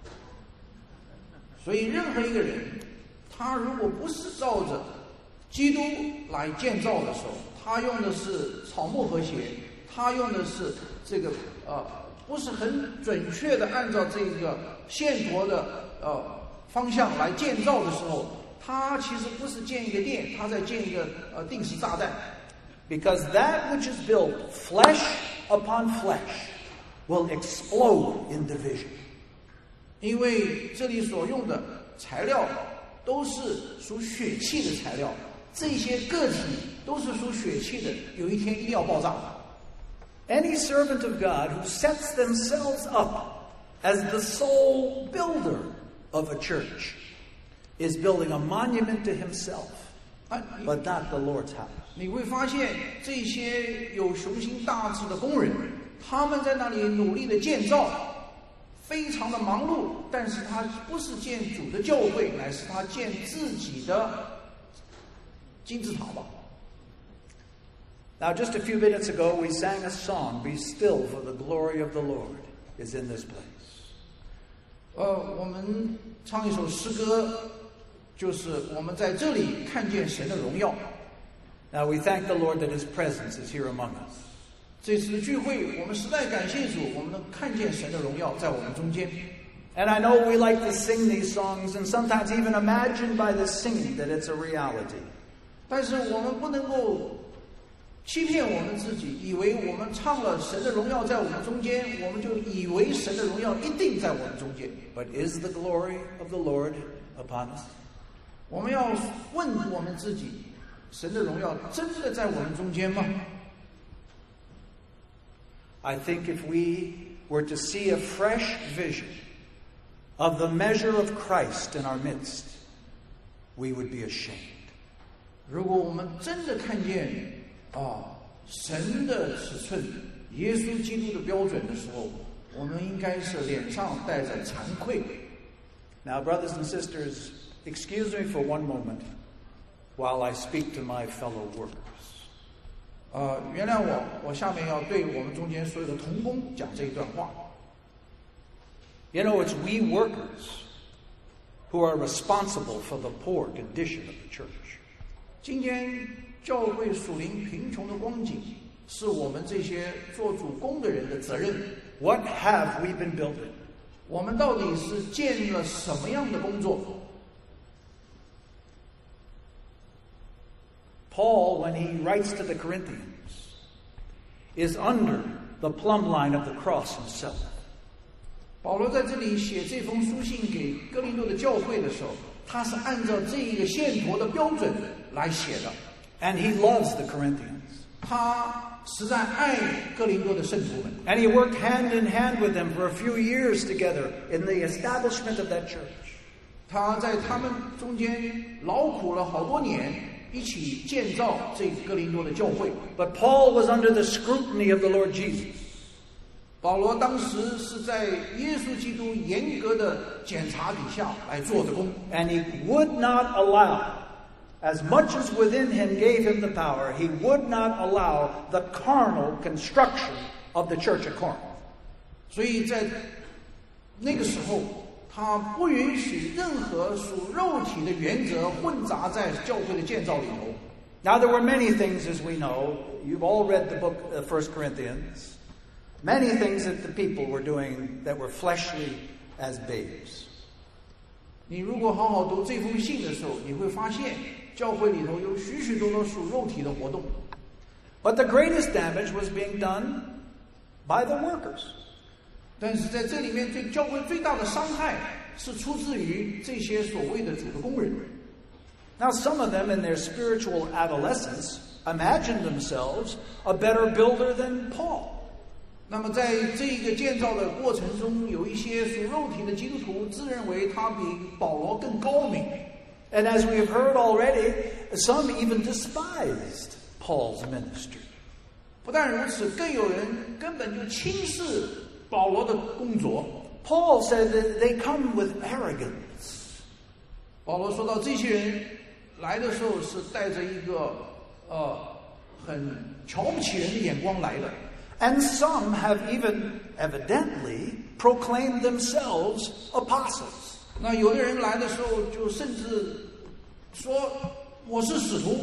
所以任何一个人，他如果不是照着基督来建造的时候，他用的是草木和谐，他用的是这个呃不是很准确的按照这个线夺的呃方向来建造的时候，他其实不是建一个殿，他在建一个呃定时炸弹。 Because that which is built flesh upon flesh will explode in division. 因为这里所用的材料都是属血气的材料，这些个体都是属血气的，有一天一定要爆炸。 Any servant of God who sets themselves up as the sole builder of a church is building a monument to himself, but not the Lord's house. 你会发现这些有雄心大志的工人，他们在那里努力的建造，非常的忙碌，但是他不是建主的教会，乃是他建自己的金字塔吧。 Now, just a few minutes ago, we sang a song, Be Still, for the glory of the Lord is in this place. 呃，我们唱一首诗歌，就是我们在这里看见神的荣耀。 Now, we thank the Lord that His presence is here among us. 这次的聚会，我们实在感谢主，我们能看见神的荣耀在我们中间。 And I know we like to sing these songs and sometimes even imagine by the singing that it's a reality. 但是我们不能够欺骗我们自己，以为我们唱了神的荣耀在我们中间，我们就以为神的荣耀一定在我们中间。 But is the glory of the Lord upon us? 我们要问我们自己，神的荣耀真的在我们中间吗？ I think if we were to see a fresh vision of the measure of Christ in our midst, we would be ashamed. 如果我们真的看见啊，神的尺寸，耶稣基督的标准的时候，我们应该是脸上带着惭愧。 Now, brothers and sisters, excuse me for one moment while I speak to my fellow workers. 呃，原谅我，我下面要对我们中间所有的同工讲这一段话。 You know, it's we workers who are responsible for the poor condition of the church. 今天教会属灵贫穷的光景，是我们这些做主工的人的责任。 What have we been building? 我们到底是建了什么样的工作？ Paul, when he writes to the Corinthians, is under the plumb line of the cross himself. 保罗在这里写这封书信给哥林多的教会的时候，他是按照这一个线头的标准来写的。 And he loves the Corinthians. 他实在爱哥林多的圣徒们。 And he worked hand in hand with them for a few years together in the establishment of that church. 他在他们中间劳苦了好多年，一起建造这哥林多的教会。 But Paul was under the scrutiny of the Lord Jesus. 保罗当时是在耶稣基督严格的检查底下来做的工。 And he would not allow, as much as within him gave him the power, he would not allow the carnal construction of the church of Corinth. 所以在那个时候，他不允许任何属肉体的原则混杂在教会的建造里头。 Now there were many things, as we know. You've all read the book of First Corinthians. Many things that the people were doing that were fleshly as babes. 你如果好好读这封信的时候，你会发现教会里头有许许多多属肉体的活动。 But the greatest damage was being done by the workers. 但是在这里面，对教会最大的伤害是出自于这些所谓的主的工人。 Now, some of them in their spiritual adolescence imagined themselves a better builder than Paul. 那么在这个建造的过程中，有一些属肉体的基督徒自认为他比保罗更高明。 And as we have heard already, some even despised Paul's ministry. 不但如此，更有人根本就轻视保罗的工作。 Paul said that they come with arrogance. 保罗说到，这些人来的时候是带着一个呃很瞧不起人的眼光来的。 And some have even evidently proclaimed themselves apostles. 那有的人来的时候，就甚至说我是使徒。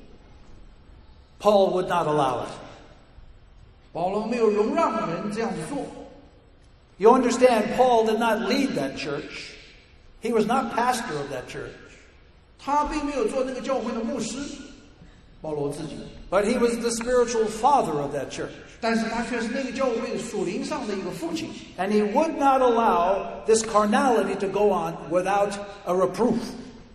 Paul would not allow it. 保罗没有容让人这样子做。 You understand, Paul did not lead that church. He was not pastor of that church. 他并没有做那个教会的牧师，保罗自己。 But he was the spiritual father of that church. 但是他却是那个教会属灵上的一个父亲。 And he would not allow this carnality to go on without a reproof.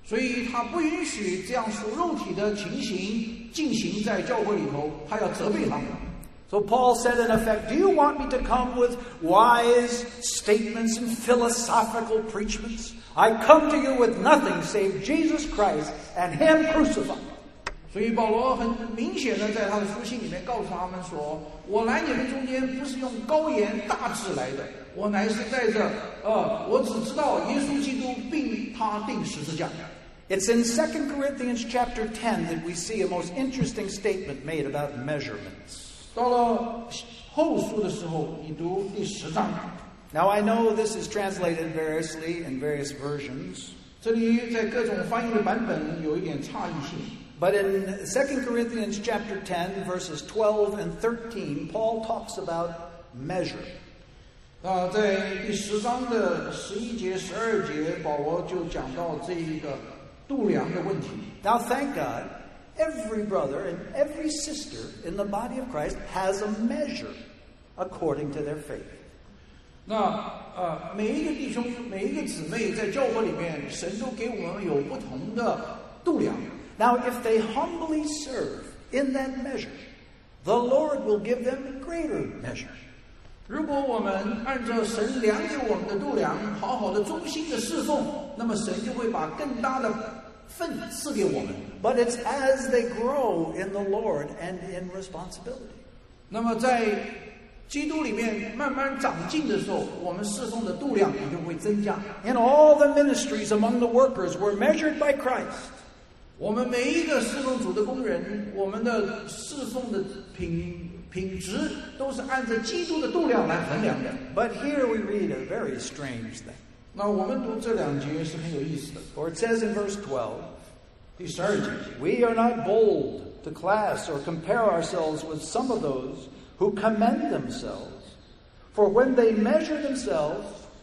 所以他不允许这样属肉体的情形进行在教会里头，他要责备他们。 So Paul said in effect, do you want me to come with wise statements and philosophical preachments? I come to you with nothing save Jesus Christ and Him crucified. 所以保罗很明显的在他的书信里面告诉他们说，我来你们中间不是用高言大志来的，我乃是在这呃，我只知道耶稣基督并他定十字架。 It's in Second Corinthians chapter ten that we see a most interesting statement made about measurements. 到了后书的时候，你读第十章。 Now I know this is translated variously in various versions. 这里在各种翻译的版本有一点差异性。 But in Second Corinthians chapter ten, verses twelve and thirteen, Paul talks about measure. 啊，在第十章的十一节、十二节，保罗就讲到这一个度量的问题。 Now, thank God, every brother and every sister in the body of Christ has a measure according to their faith. 那呃，每一个弟兄、每一个姊妹在教会里面，神都给我们有不同的度量。 Now, if they humbly serve in that measure, the Lord will give them greater measure. 如果我们按照神量给我们的度量，好好的忠心的侍奉，那么神就会把更大的份赐给我们。 But it's as they grow in the Lord and in responsibility. 那么在基督里面慢慢长进的时候，我们侍奉的度量也就会增加。 In all the ministries among the workers were measured by Christ. 我们每一个侍奉主的工人，我们的侍奉的品品质都是按照基督的度量来衡量的。 But here we read a very strange thing. 那我们读这两节是很有意思的。 For it says in verse twelve, 第十二节 we are not bold to class or compare ourselves with some of those who commend themselves. For when they measure themselves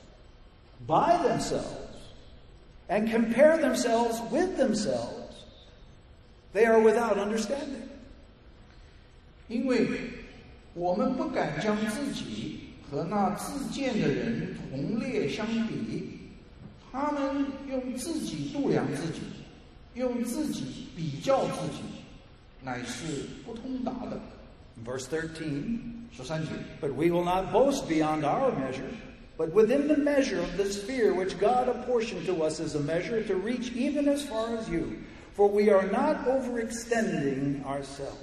by themselves and compare themselves with themselves, they are without understanding. 因为我们不敢将自己和那自荐的人同列相比，他们用自己度量自己，用自己比较自己，乃是不通达的。 Verse thirteen, 十三节 but we will not boast beyond our measure, but within the measure of the sphere which God apportioned to us as a measure to reach even as far as you, for we are not overextending ourselves.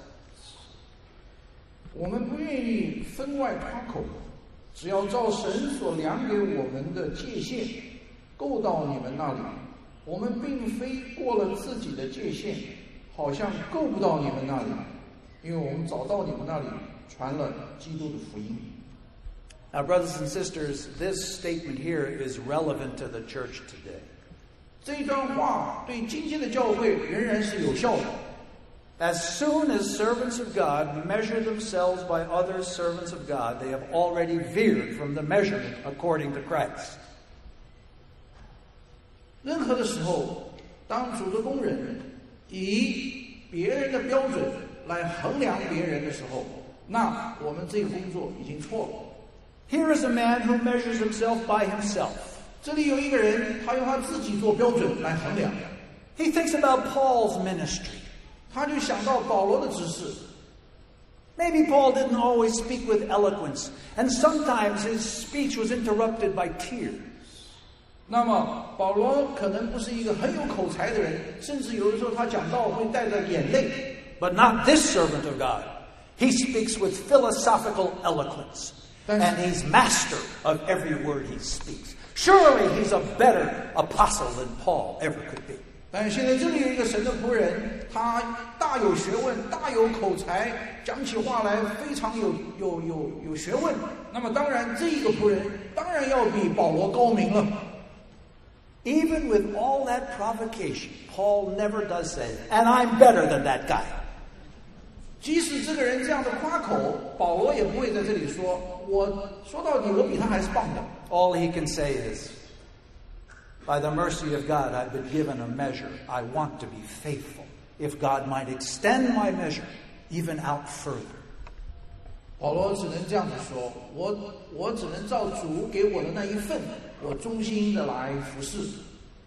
我们不愿意分外夸口，只要照神所量给我们的界限够到你们那里。我们并非过了自己的界限，好像够不到你们那里，因为我们早到你们那里传了基督的福音。 Now, brothers and sisters, this statement here is relevant to the church today. 这一段话对今天的教会仍然是有效的。 As soon as servants of God measure themselves by other servants of God, they have already veered from the measurement according to Christ. 任何的时候，当主的工人以别人的标准来衡量别人的时候，那我们这个工作已经错了。 Here is a man who measures himself by himself. 这里有一个人，他用他自己做标准来衡量。 He thinks about Paul's ministry. 他就想到保罗的指示。 Maybe Paul didn't always speak with eloquence, and sometimes his speech was interrupted by tears. 那么保罗可能不是一个很有口才的人，甚至有的时候他讲道会带着眼泪。 But not this servant of God. He speaks with philosophical eloquence, and he's master of every word he speaks. Surely he's a better apostle than Paul ever could be. 但现在这里有一个神的仆人，他大有学问，大有口才，讲起话来非常有有有有学问。那么当然，这一个仆人当然要比保罗高明了。 Even with all that provocation, Paul never does say, "And I'm better than that guy." 即使这个人这样的夸口，保罗也不会在这里说：“我说到底，我比他还是棒的。” All he can say is, "By the mercy of God, I've been given a measure. I want to be faithful. If God might extend my measure even out further." 保罗只能这样子说：“我我只能照主给我的那一份，我忠心的来服侍。”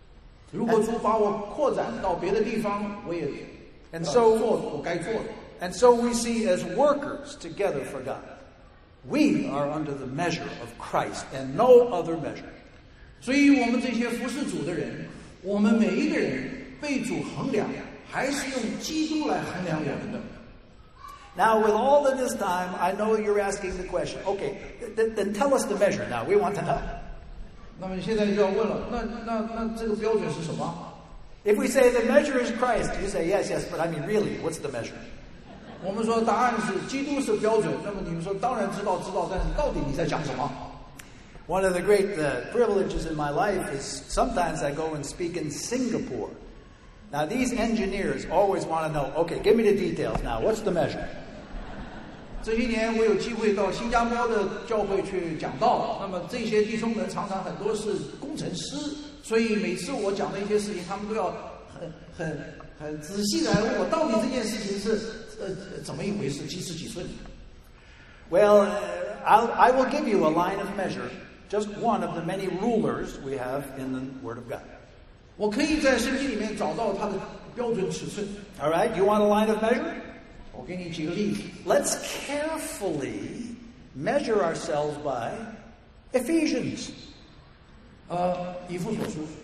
如果主把我扩展到别的地方，我也 And 呃 so 做我该做的。 And so we see as workers together for God, we are under the measure of Christ and no other measure. 所以我们这些服侍主的人，我们每一个人被主衡量，还是用基督来衡量我们的。 Now, with all of this time, I know you're asking the question. Okay, th- then tell us the measure now. We want to know. 那么现在就要问了，那那那这个标准是什么？ If we say the measure is Christ, you say, yes, yes, but I mean, really, what's the measure? 我们说答案是基督是标准，那么你们说当然知道知道，但是到底你在讲什么？ One of the great uh, privileges in my life is sometimes I go and speak in Singapore. Now, these engineers always want to know, okay, give me the details now. What's the measure? 这些年我有机会到新加坡的教会去讲道，那么这些弟兄们常常很多是工程师，所以每次我讲的一些事情，他们都要很很很仔细的来问我，到底这件事情是呃怎么一回事，几时几寸？ Well, uh, I'll, I will give you a line of measure, just one of the many rulers we have in the Word of God. 我可以在圣经里面找到它的标准尺寸。 All right, you want a line of measure? 我给你举个例子， Let's carefully measure ourselves by Ephesians. 呃，以弗所书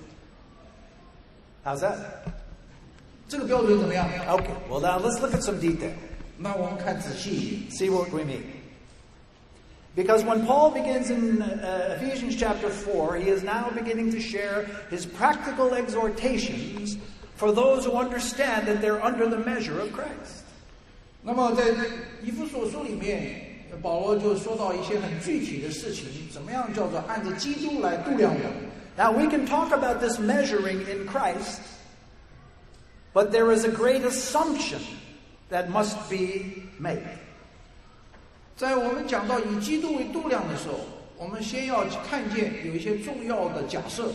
How's that? 这个标准怎么样？ Okay, well now let's look at some detail. 那我们看仔细一点。 See what we mean. Because when Paul begins in uh, Ephesians chapter four, he is now beginning to share his practical exhortations for those who understand that they're under the measure of Christ. 那么在以弗所书里面，保罗就说到一些很具体的事情，怎么样叫做按着基督来度量我们。 Now we can talk about this measuring in Christ, but there is a great assumption that must be made. 在我们讲到以基督为度量的时候，我们先要看见有一些重要的假设。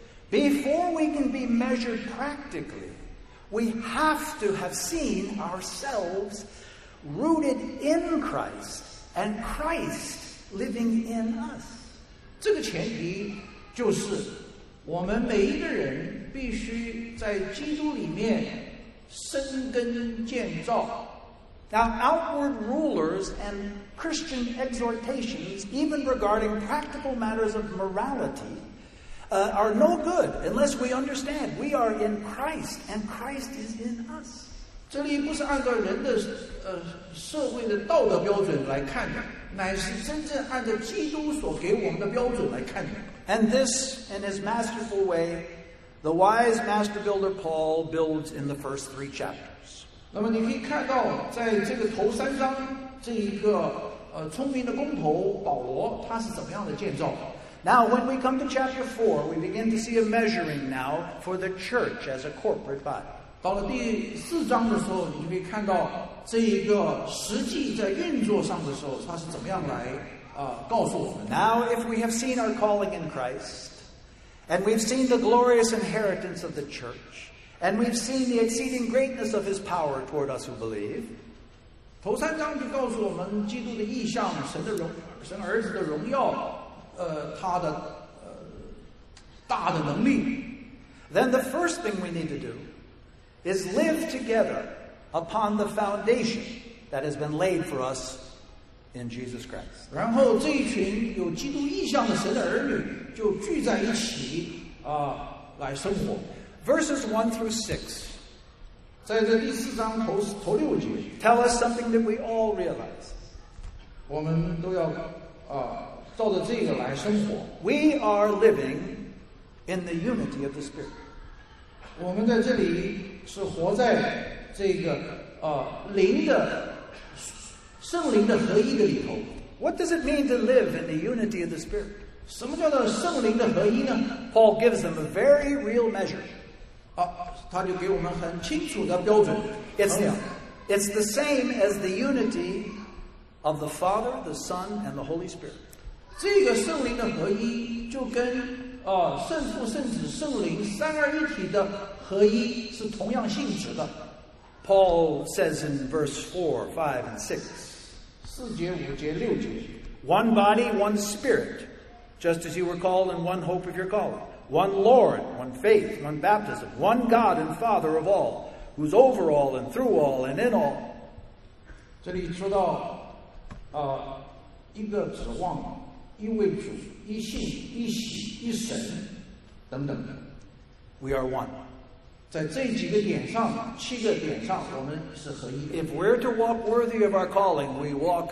Before we can be measured practically, we have to have seen ourselves rooted in Christ and Christ living in us. 这个前提就是我们每一个人必须在基督里面生根建造。 Now, outward rulers and Christian exhortations, even regarding practical matters of morality, uh, are no good unless we understand we are in Christ and Christ is in us. 这里不是按照人的呃社会的道德标准来看的，乃是真正按照基督所给我们的标准来看的。 And this, in his masterful way, the wise master builder Paul builds in the first three chapters. 那么你可以看到，在这个头三章这一个呃聪明的工头保罗他是怎么样的建造的。 Now, when we come to chapter four, we begin to see a measuring now for the church as a corporate body. 到了第四章的时候，你就可以看到这一个实际在运作上的时候，它是怎么样来啊、呃、告诉我们的。 Now, if we have seen our calling in Christ, and we've seen the glorious inheritance of the church, and we've seen the exceeding greatness of his power toward us who believe, 头三章就告诉我们基督的意象、神的荣、神儿子的荣耀，呃，他的呃大的能力。 then the first thing we need to do is live together upon the foundation that has been laid for us in Jesus Christ. 然后这一群有基督意象的神的儿女就聚在一起啊、来生活。 Verses one through six 在这第四章头头六节， tell us something that we all realize. 我们都要啊、照着这个来生活。 We are living in the unity of the Spirit. 我们在这里是活在这个呃灵的圣灵的合一的里头。 What does it mean to live in the unity of the Spirit? 什么叫做圣灵的合一呢？ Paul gives them a very real measure. 啊，他就给我们很清楚的标准。 It's, 衡量 it's the same as the unity of the Father, the Son, and the Holy Spirit. 这个圣灵的合一，就跟啊圣父、圣子、圣灵三而一体的合一是同样性质的。 Paul says in verse four, five, and six, 四节、五节、六节， one body, one spirit, just as you were called in one hope of your calling. one Lord, one faith, one baptism, one God and Father of all, who's over all and through all and in all. 这里说到，呃，一个指望，一位主，一信，一喜，一神，等等。 We are one. 在这几个点上，七个点上，我们是合一的。 If we're to walk worthy of our calling, we walk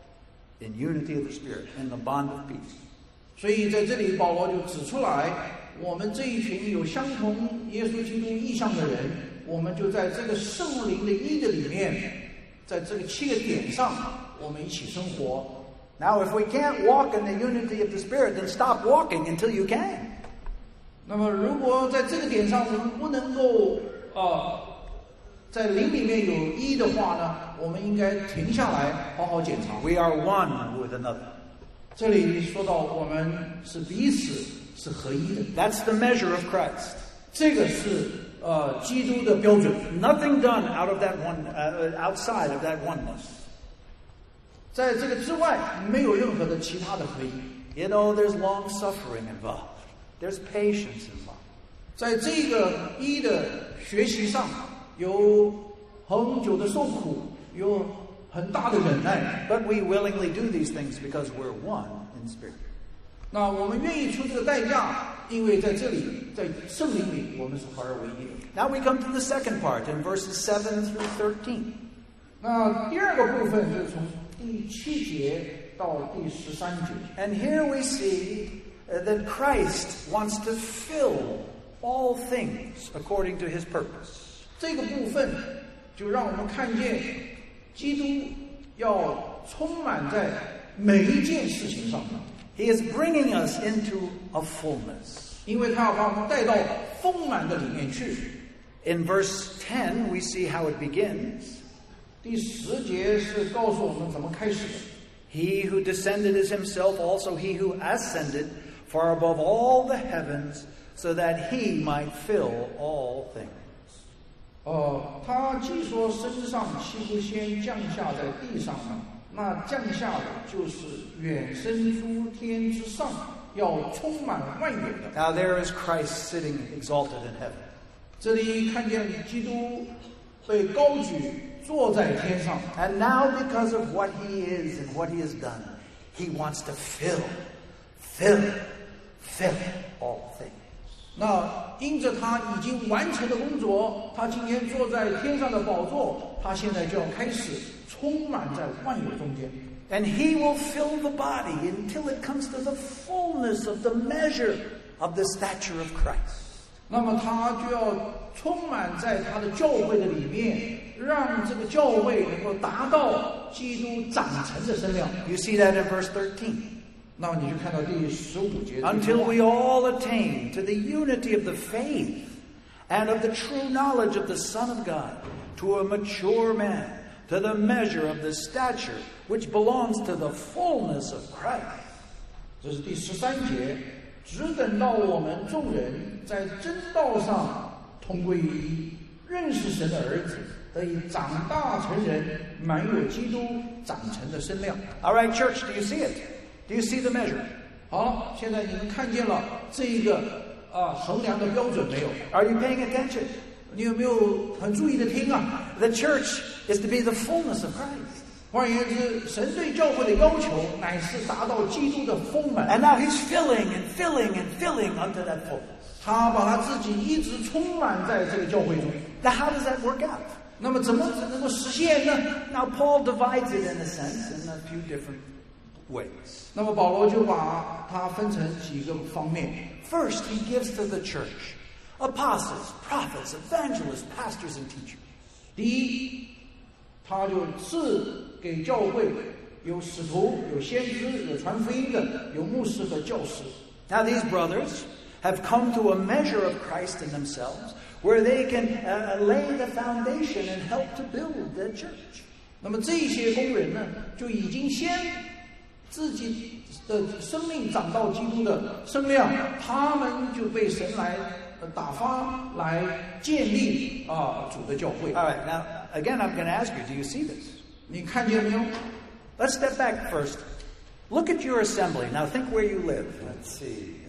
in unity of the Spirit, in the bond of peace. 所以在这里，保罗就指出来，我们这一群有相同耶稣基督意向的人，我们就在这个圣灵的一的里面，在这个七个点上，我们一起生活。 Now, if we can't walk in the unity of the Spirit, then stop walking until you can. 那么，如果在这个点上我们不能够呃，在灵里面有一的话呢，我们应该停下来，好好检查。 We are one with another. 这里说到我们是彼此是合一的， That's the measure of Christ. 这个是呃基督的标准。 Nothing done out of that one, uh, outside of that oneness. 在这个之外，没有任何的其他的合一。 You know, there's long suffering involved. There's patience involved. 在这个一的学习上，有很久的受苦，有很大的忍耐。 But we willingly do these things because we're one in spirit. 那我们愿意出这个代价，因为在这里，在圣灵里，我们是合而为一的。 Now we come to the second part in verses seven through thirteen. 那第二个部分就是从第七节到第十三节。 And here we see that Christ wants to fill all things according to his purpose. 这个部分就让我们看见，基督要充满在每一件事情上。 He is bringing us into a fullness. 因为他要把我们带到丰满的里面去。 In verse ten, we see how it begins. 第十节是告诉我们怎么开始的。 He who descended is himself also he who ascended far above all the heavens, so that he might fill all things. 呃，他既说身上岂不先降下在地上呢？那降下的就是远升诸天之上，要充满万有的。 Now there is Christ sitting exalted in heaven. 这里看见基督被高举，坐在天上。 And now because of what he is and what he has done, he wants to fill, fill, fill all things. 那因着他已经完成的工作，他今天坐在天上的宝座，他现在就要开始充满在万有中间。 And he will fill the body until it comes to the fullness of the measure of the stature of Christ. 那么他就要充满在他的教会的里面，让这个教会能够达到基督长成的身量。 You see that in verse thirteen. 那么你就看到第十五节。 Until we all attain to the unity of the faith and of the true knowledge of the Son of God, to a mature man, to the measure of the stature which belongs to the fullness of Christ. 这是第十三节，只等到我们众人在真道上同归于一，认识神的儿子，得以长大成人，满有基督长成的身量。 All right, church, do you see it? Do you see the measure? 好了，现在你们看见了这一个啊衡量的标准没有？ Are you paying attention? 你有没有很注意的听啊？ The church is to be the fullness of Christ. 换言之，神对教会的要求乃是达到基督的丰满。 And now he's filling and filling and filling unto that fullness. 他把他自己一直充满在这个教会中。 Now how does that work out? 那么怎么能够实现呢？ Now Paul divides it in a sense in a few different ways. 那么保罗就把它分成几个方面。 First, he gives to the church apostles, prophets, evangelists, pastors, and teachers. 第一，他就赐给教会有使徒、有先知、有传福音的、有牧师和教师。 Now these brothers have come to a measure of Christ in themselves where they can uh, lay the foundation and help to build the church. 那么这些工人呢，就已经先自己的生命长到基督的身量，他们就被神来打发来建立啊主的教会。 All right, now again I'm going to ask you, do you see this? 你看见没有？ Let's step back first. Look at your assembly. Now think where you live. Let's see. Uh,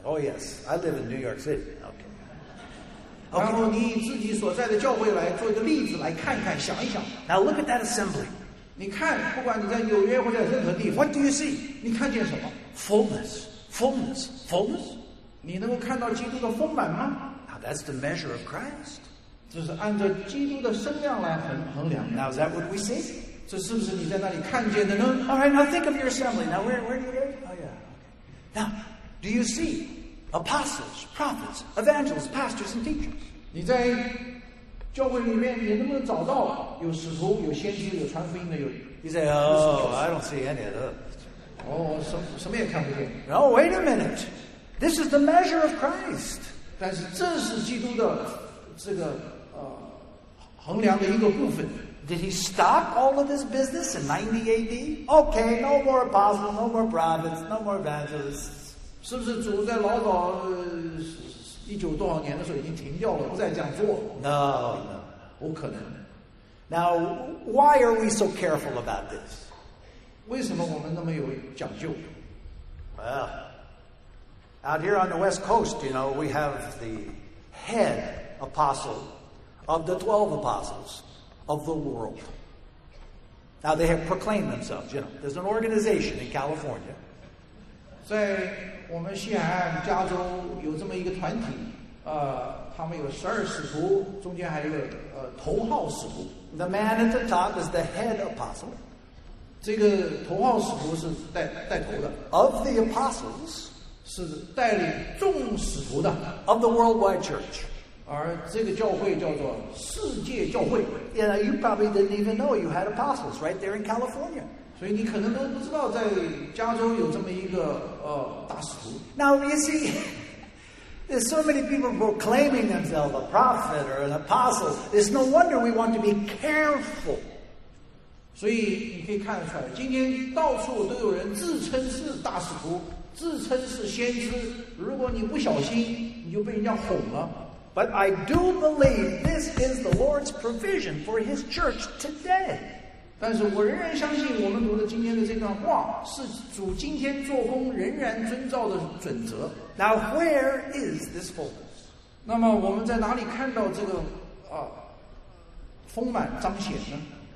Oh, yes. I live in New York City. Okay. 然后你以自己所在的教会来做一个例子来看一看，想一想。 Now look at that assembly. 你看，不管你在纽约或者任何地方， What do you see? 你看见什么？ Fullness. Fullness. Fullness. 你能够看到基督的丰满吗？ Now that's the measure of Christ. 这是按照基督的身量来衡衡量的。 Now is that what we see? 这是不是你在那里看见的呢？ All right, now think of your assembly. Now where, where do you live? Oh, yeah. Okay. Now, do you see apostles, prophets, evangelists, pastors, and teachers? 你在教会里面，你能不能找到有使徒、有先知、有传福音的？有 You say, oh, I don't see any of those. 哦，什什么也看不见。 No, wait a minute. This is the measure of Christ. 但是这是基督的这个呃衡量的一个部分。 Did he stop all of his business in ninety A D? Okay, no more apostles, no more prophets, no more evangelists. 是不是主在老早一九多少年的时候已经停掉了，不再这样做？ No, no. 不可能。 Now, why are we so careful about this? 为什么我们那么有讲究？ Well, out here on the West Coast, you know, we have the head apostle of the twelve apostles of the world. Now, they have proclaimed themselves, you know. There's an organization in California. 在我们西海岸加州有这么一个团体，呃，他们有十二使徒，中间还有一个呃头号使徒。 The man at the top is the head apostle. 这个头号使徒是带带头的， Of the apostles 是带领众使徒的， of the worldwide church. 而这个教会叫做世界教会。 You know, you probably didn't even know you had apostles right there in California. 所以你可能都不知道，在加州有这么一个呃大使徒。 Now, you see, there's so many people proclaiming themselves a prophet or an apostle. It's no wonder we want to be careful. 所以你可以看得出来，今天到处都有人自称是大使徒，自称是先知。如果你不小心，你就被人家哄了。 But I do believe this is the Lord's provision for His church today. 但是我仍然相信，我们读的今天的这段话是主今天做工仍然遵照的准则。 Now, where is this fullness? 那么我们在哪里看到这个啊丰满彰显呢？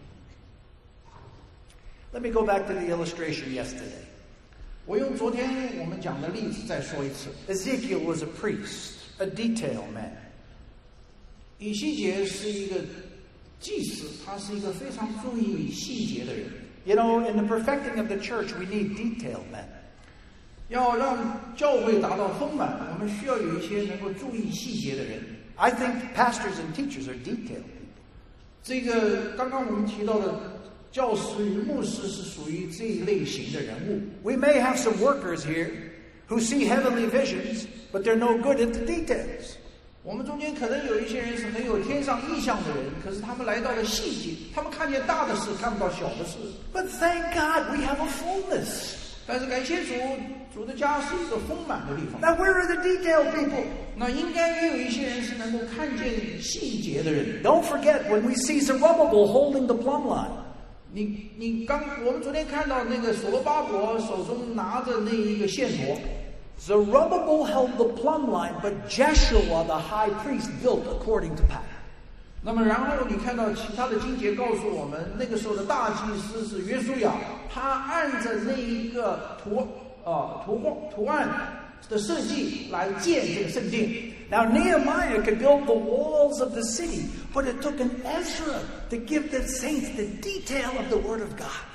Let me go back to the illustration yesterday. 我用昨天我们讲的例子再说一次。 Ezekiel was a priest, a detail man. 以西结是一个祭司，他是一个非常注意细节的人。 You know, in the perfecting of the church, we need detail men. 要让教会达到丰满，我们需要有一些能够注意细节的人。 I think pastors and teachers are detail people. 这个刚刚我们提到的教师与牧师是属于这一类型的人物。 We may have some workers here who see heavenly visions, but they're no good at the details. 我们中间可能有一些人是很有天上意象的人，可是他们来到了细节，他们看见大的事，看不到小的事。 But thank God we have a fullness. 但是感谢主，主的家是一个丰满的地方。 Now, where are the detail people? 那应该也有一些人是能够看见细节的人。 Don't forget when we see Zerubbabel holding the plumb line. 你你刚我们昨天看到那个所罗巴伯手中拿着那一个线砣。 Zerubbabel held the plumb line, but Jeshua, the high priest, built according to pattern. 那么，然后你看到其他的经节告诉我们，那个时候的大祭司是约书亚，他按着那一个图呃图画图案的设计来建这个圣殿。 Now, Nehemiah could build the walls of the city, but it took an Ezra to give the saints the detail of the Word of God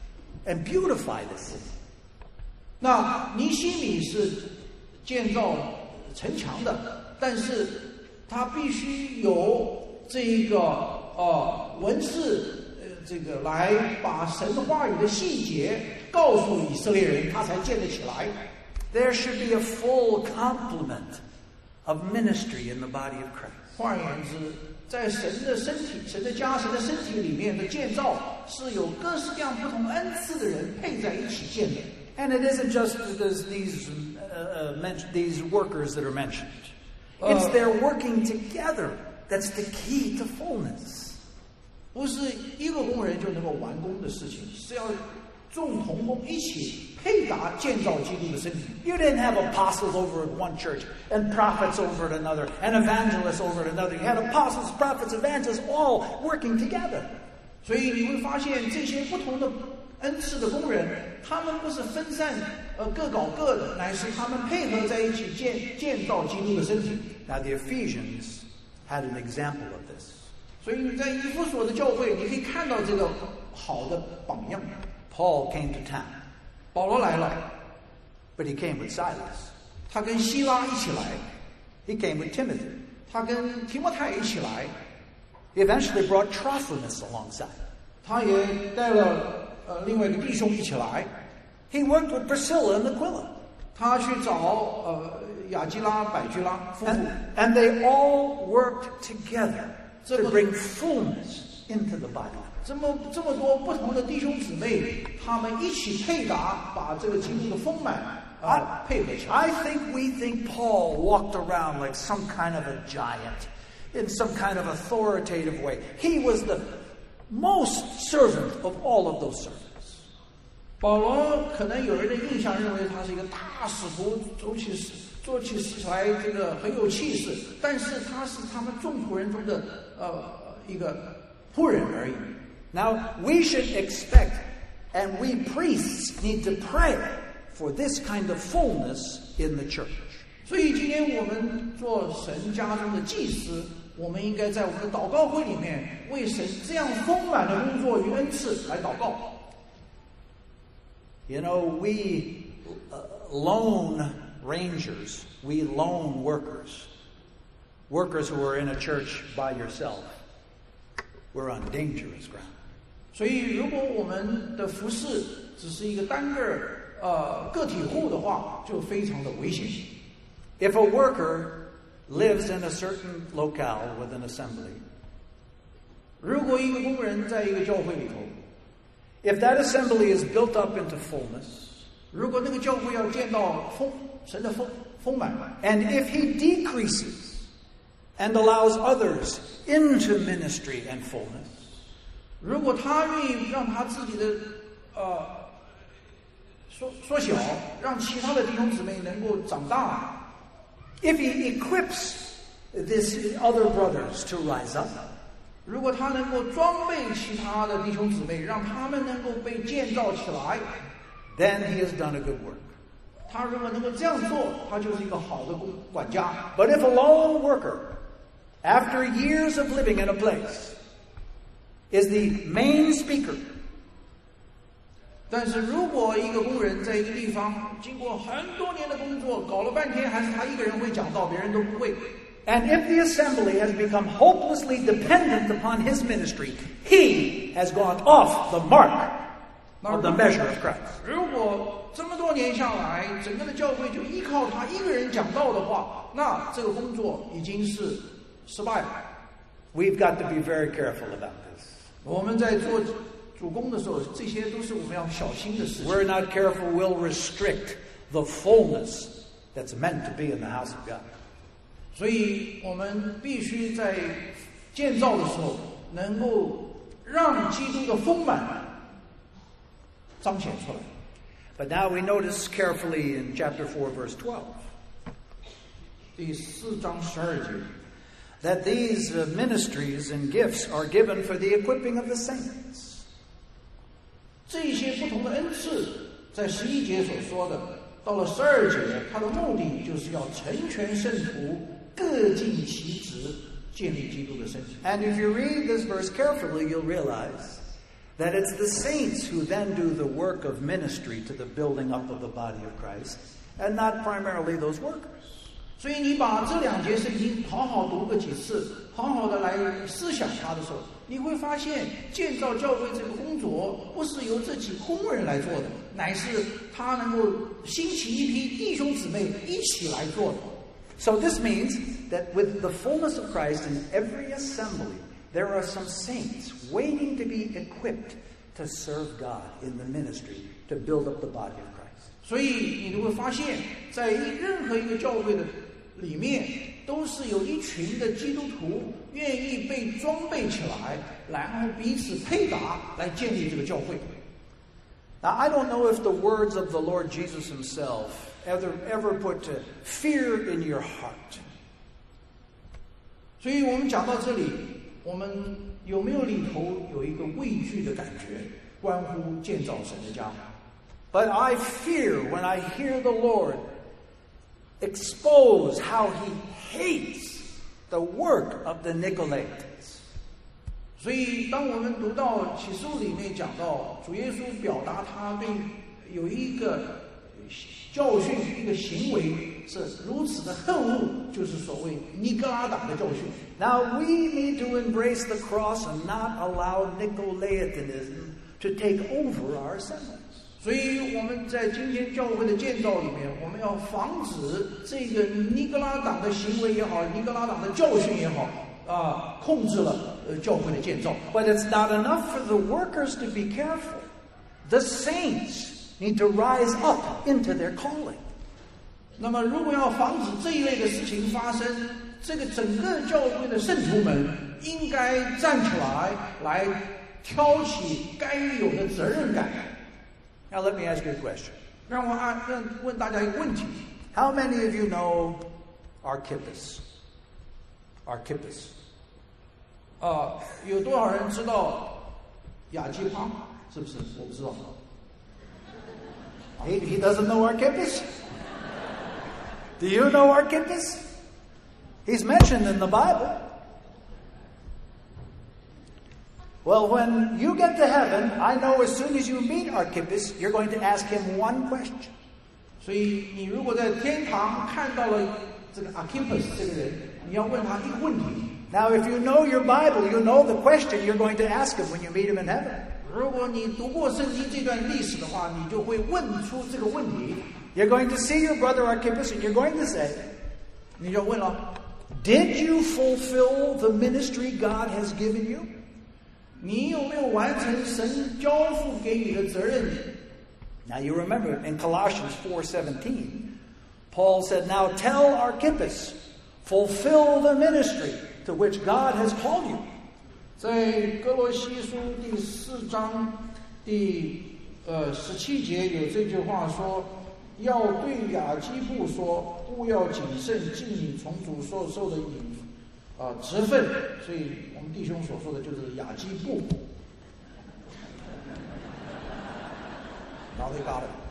and beautify the city. 那尼希米是建造城墙的，但是他必须有这个呃文士呃这个来把神话语的细节告诉以色列人，他才建得起来。 There should be a full complement of ministry in the body of Christ. 换言之，在神的身体、神的家、神的身体里面的建造，是有各式各样不同恩赐的人配在一起建的。 And it isn't just these, these, uh, uh, these workers that are mentioned. It's their working together that's the key to fullness. 不是一个工人就能够完工的事情，是要众同工一起配搭建造基督的身体。 You didn't have apostles over at one church and prophets over at another and evangelists over at another. You had apostles, prophets, evangelists all working together. 所以你会发现这些不同的恩赐的工人，他们不是分散，呃，各搞各的，乃是他们配合在一起建建造基督的身体。 Now the Ephesians had an example of this. 所以你在以弗所的教会，你可以看到这个好的榜样。 Paul came to town, 保罗来了， but he came with Silas. 他跟希拉一起来， He came with Timothy. 他跟提摩太一起来， He eventually brought Trophimus alongside. 他也带了呃另外一个弟兄一起来。 He worked with Priscilla and Aquila. 他去找呃雅基拉、百居拉夫妇， And, and they all worked together to bring fullness into the body. 这么这么多不同的弟兄姊妹，他们一起配搭，把这个基督的丰满啊、呃、配合起来。 I think we think Paul walked around like some kind of a giant, in some kind of authoritative way. He was the most servant of all of those servants. 保罗可能有人的印象认为他是一个大使徒，做起事做起事来这个很有气势，但是他是他们众仆人中的呃一个仆人而已。 Now, we should expect, and we priests need to pray for this kind of fullness in the church. 所以今天我们做神家中的祭司，我们应该在我们的祷告会里面为神这样丰满的工作与恩赐来祷告。 You know, we uh, lone rangers, we lone workers, workers who are in a church by yourself, we're on dangerous ground. 所以，如果我们的服事只是一个单个呃个体户的话，就非常的危险。 If a worker lives in a certain locale with an assembly, 如果一个工人在一个教会里头， if that assembly is built up into fullness, 如果那个教会要见到丰神的丰丰满， and if he decreases and allows others into ministry and fullness, 如果他愿意让他自己的呃缩缩小，让其他的弟兄姊妹能够长大， if he equips these other brothers to rise up, 如果他能够装备其他的弟兄姊妹，让他们能够被建造起来， then he has done a good work. 他如果能够这样做，他就是一个好的工管家。 But if a lone worker, after years of living in a place, is the main speaker, 但是如果一个工人在一个地方经过很多年的工作，搞了半天还是他一个人会讲道，别人都不会。 and if the assembly has become hopelessly dependent upon his ministry, he has gone off the mark of the measure of Christ. 如果这么多年下来，整个的教会就依靠他一个人讲道的话，那这个工作已经是失败了。 We've got to be very careful about this. 我们在做主工的时候，这些都是我们要小心的事情。 We're not careful, we'll restrict the fullness that's meant to be in the house of God. 所以我们必须在建造的时候，能够让基督的丰满彰显出来。 But now we notice carefully in chapter four, verse twelve, 第四章十二节。 that these uh, ministries and gifts are given for the equipping of the saints. 这些不同的恩赐，在十一节所说的，到了十二节，它的目的就是要成全圣徒，各尽其职，建立基督的身体。 And if you read this verse carefully, you'll realize that it's the saints who then do the work of ministry to the building up of the body of Christ, and not primarily those workers. 所以你把这两节圣经好好读个几次，好好的来思想它的时候，你会发现建造教会这个工作不是由这几工人来做的，乃是他能够兴起一批弟兄姊妹一起来做的。 So this means that with the fullness of Christ in every assembly, there are some saints waiting to be equipped to serve God in the ministry, to build up the body of Christ. 所以你就会发现，在任何一个教会的里面，都是有一群的基督徒愿意被装备起来，然后彼此配搭来建立这个教会。 Now, I don't know if the words of the Lord Jesus himself ever, ever put fear in your heart. 所以我们讲到这里，我们有没有里头有一个畏惧的感觉，关乎建造神的家？ But I fear when I hear the Lord expose how he hates the work of the Nicolaitans. 所以当我们读到启示录里面讲到主耶稣表达他对有一个教训一个行为是如此的恨恶，就是所谓尼格拉党的教训。 Now we need to embrace the cross and not allow Nicolaitanism to take over our assemblies. 所以我们在今天教会的建造里面，我们要防止这个尼格拉党的行为也好，尼格拉党的教训也好，啊，控制了呃教会的建造。 But it's not enough for the workers to be careful. The saints need to rise up into their calling. 那么，如果要防止这一类的事情发生，这个整个教会的圣徒们应该站起来，来挑起该有的责任感。 Now let me ask you a question. 让我按让问大家一个问题 How many of you know Archippus? Archippus. 啊、有多少人知道亚基帕？是不是？我不知道。 He, he doesn't know Archippus? Do you know Archippus? He's mentioned in the Bible. Well, when you get to heaven, I know as soon as you meet Archippus, you're going to ask him one question. 所以你如果在天堂看到了这个 Archippus 这个人，你要问他一个问题。 Now, if you know your Bible, you know the question you're going to ask him when you meet him in heaven. 如果你读过圣经这段历史的话，你就会问出这个问题。 You're going to see your brother Archippus and you're going to say, 你就问了， Did you fulfill the ministry God has given you? 你有没有完成神交付给你的责任？ Now you remember in Colossians four seventeen, Paul said, Now tell Archippus, fulfill the ministry to which God has called you. 在哥罗西书第四章第呃十七节有这句话说，要对亚基布说，务要谨慎，尽你从主所受的引啊、呃、职分。所以我们弟兄所说的就是亚基布。Now they got it.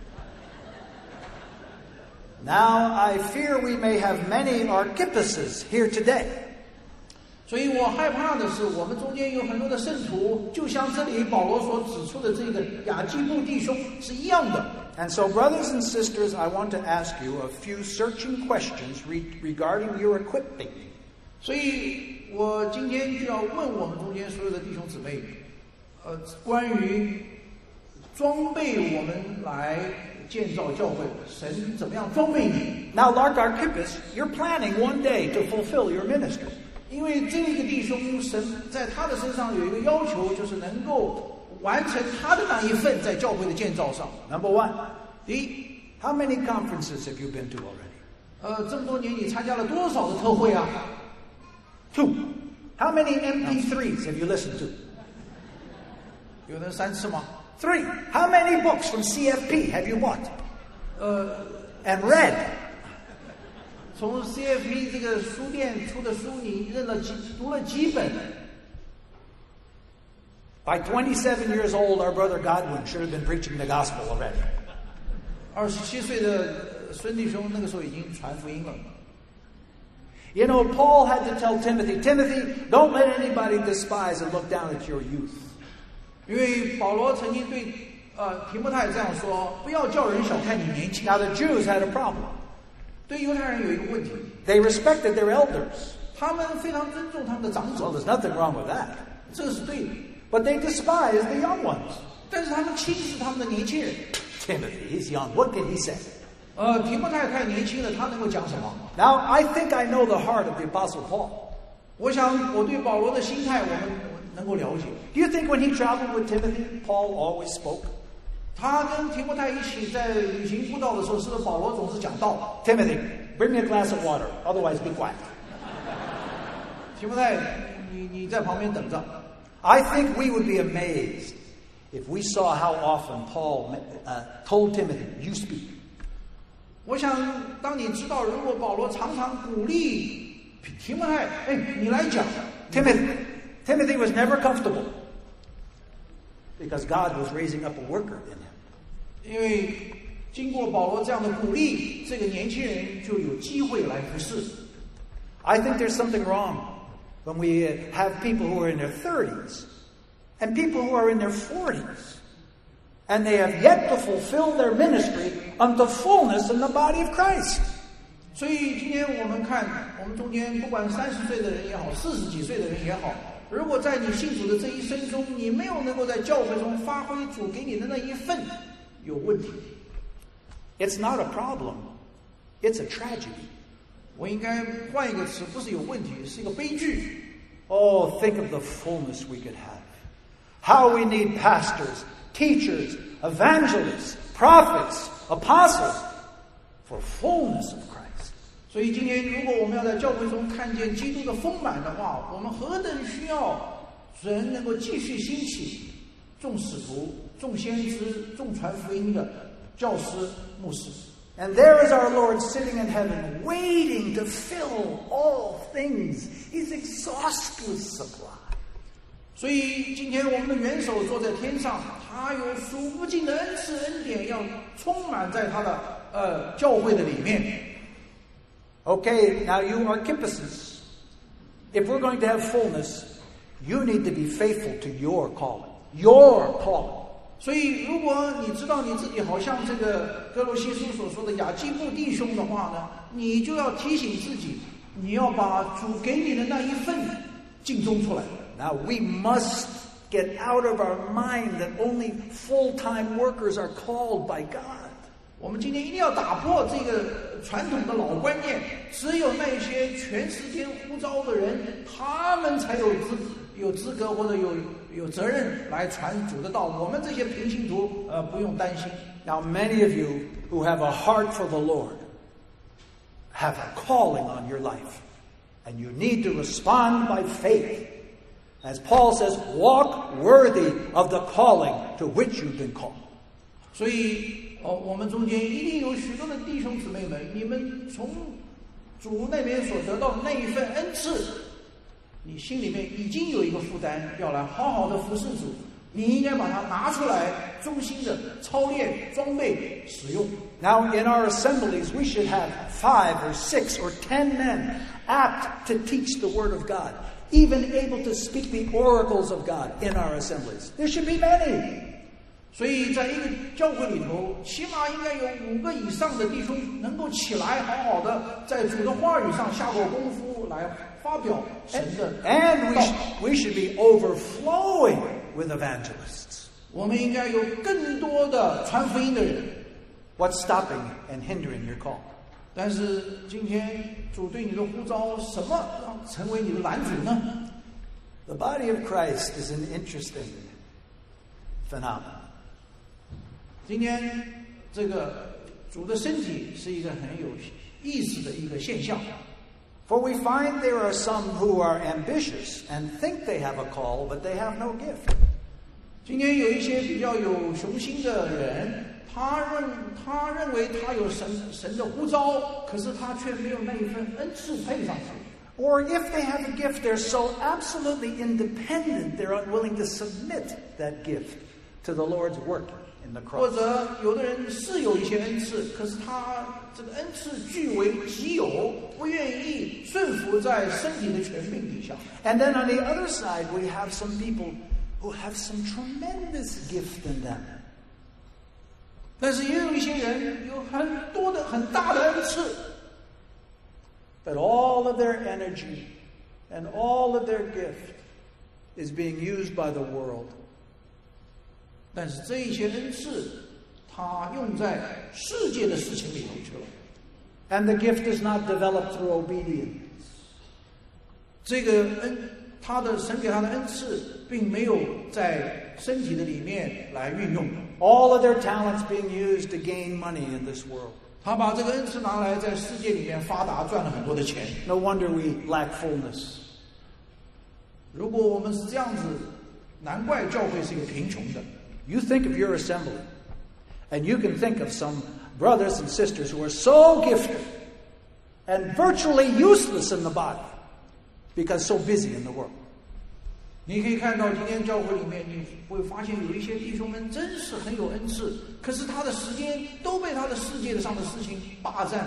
Now I fear we may have many Archippuses here today. 所以我害怕的是，我们中间有很多的圣徒，就像这里保罗所指出的这个亚基布弟兄是一样的。 And so, brothers and sisters, I want to ask you a few searching questions re- regarding your equipping. 所以我今天就要问我们中间所有的弟兄姊妹，呃，关于装备我们来建造教会，神怎么样装备你？ Now, like Archippus, you're planning one day to fulfill your ministry. 因为这个弟兄，神在他的身上有一个要求，就是能够完成他的那一份在教会的建造上。 Number one, 第一， how many conferences have you been to already? 呃，这么多年你参加了多少的特会啊？ Two. How many M P threes have you listened to? 有人三次吗？ Three. How many books from C F P have you bought 呃， and read? 从 C F P 这个书店出的书，你认了几读了几本？ By twenty-seven years old, our brother Godwin should have been preaching the gospel already. 二十七岁的孙弟兄那个时候已经传福音了。 You know, Paul had to tell Timothy, Timothy, don't let anybody despise and look down at your youth. 因为保罗曾经对呃提摩太这样说：不要叫人小看你年轻。 Now, the Jews had a problem. 对犹太人有一个问题， They respected their elders. 他们非常尊重他们的长 Well, 者， there's nothing wrong with that. 这个是对的。 But they despised the young ones. 但是他们轻视他们的年轻人。 Timothy, he's young. What can he say? 呃，提摩太太年轻了，他能够讲什么？ Now, I think I know the heart of the Apostle Paul. 我想我对保罗的心态，我们能够了解。 Do you think when he traveled with Timothy, Paul always spoke? 他跟提摩太一起在旅行布道的时候，是不是保罗总是讲道？ Timothy, bring me a glass of water. Otherwise, be quiet. 提摩太，你你在旁边等着。 I think we would be amazed if we saw how often Paul uh, told Timothy, you speak. 我想，当你知道，如果保罗常常鼓励提摩太，哎，你来讲。 Timothy, Timothy was never comfortable because God was raising up a worker in him. 因为经过保罗这样的鼓励，这个年轻人就有机会来服侍。 I think there's something wrong when we have people who are in their thirties and people who are in their forties, and they have yet to fulfill their ministry unto fullness in the body of Christ. 所以今天我们看，我们中间不管三十岁的人也好，四十几岁的人也好，如果在你信主的这一生中，你没有能够在教会中发挥主给你的那一份，有问题。 It's not a problem, it's a tragedy. 我应该换一个词，不是有问题，是一个悲剧。 Oh, think of the fullness we could have. How we need pastors, teachers, evangelists, prophets, apostles for fullness of Christ. 所以今天如果我们要在教会中看见基督的丰满的话，我们何等需要人能够继续兴起众使徒、众先知、众传福音的教师、牧师。 And there is our Lord sitting in heaven, waiting to fill all things, His exhaustless supply. 所以今天我们的元首坐在天上，他有数不尽的恩赐恩典，要充满在他的呃教会的里面。 Okay, now you are Kippuses. If we're going to have fullness, you need to be faithful to your calling. Your calling. 所以如果你知道你自己好像这个哥罗西书所说的亚基布弟兄的话呢，你就要提醒自己，你要把主给你的那一份尽忠出来。 Now we must get out of our mind that only full-time workers are called by God. 我们今天一定要打破这个传统的老观念，只有那些全时间呼召的人，他们才有资有资格或者有有责任来传主的道。我们这些平信徒，呃，不用担心。 Now many of you who have a heart for the Lord have a calling on your life, and you need to respond by faith. As Paul says, walk worthy of the calling to which you've been called. 所以，哦，我们中间一定有许多的弟兄姊妹们，你们从主那边所得到的那一份恩赐，你心里面已经有一个负担，要来好好的服侍主。你应该把它拿出来，忠心的操练、装备、使用。 Now, in our assemblies, we should have five or six or ten men apt to teach the Word of God, even able to speak the oracles of God in our assemblies. There should be many. 所以在一个教会里头，起码应该有五个以上的弟兄能够起来，好好的在主的话语上下过功夫，来发表神的道。 And we, sh- we should be overflowing with evangelists. 我们应该有更多的传福音的人。 What's stopping and hindering your call? 但是今天主对你的呼召，什么让成为你的拦阻呢？ The body of Christ is an interesting phenomenon. 今天这个主的身体是一个很有意思的一个现象。 For we find there are some who are ambitious and think they have a call, but they have no gift. 今天有一些比较有雄心的人，他认他认为他有神神的呼召，可是他却没有那一份恩赐配上去。 Or if they have a gift, they're so absolutely independent, they're unwilling to submit that gift to the Lord's work in the 或 cross. 者有的人是有一些恩赐，可是他这个恩赐据为己有，不愿意顺服在身体的权柄底下。 And then on the other side, we have some people who have some tremendous gift in them. 但是也有一些人有很多的很大的恩赐， But all of their energy and all of their gift is being used by the world. 但是这一些恩赐，他用在世界的事情里头去了。 And the gift is not developed through obedience. 这个恩，他的神给他的恩赐，并没有在身体的里面来运用。 All of their talents being used to gain money in this world. 他把这个恩赐拿来在世界里面发达，赚了很多的钱。 No wonder we lack fullness. 如果我们是这样子，难怪教会是一个贫穷的。 You think of your assembly, and you can think of some brothers and sisters who are so gifted and virtually useless in the body because so busy in the world. 你可以看到今天教会里面，你会发现有一些弟兄们真是很有恩赐，可是他的时间都被他的世界上的事情霸占了。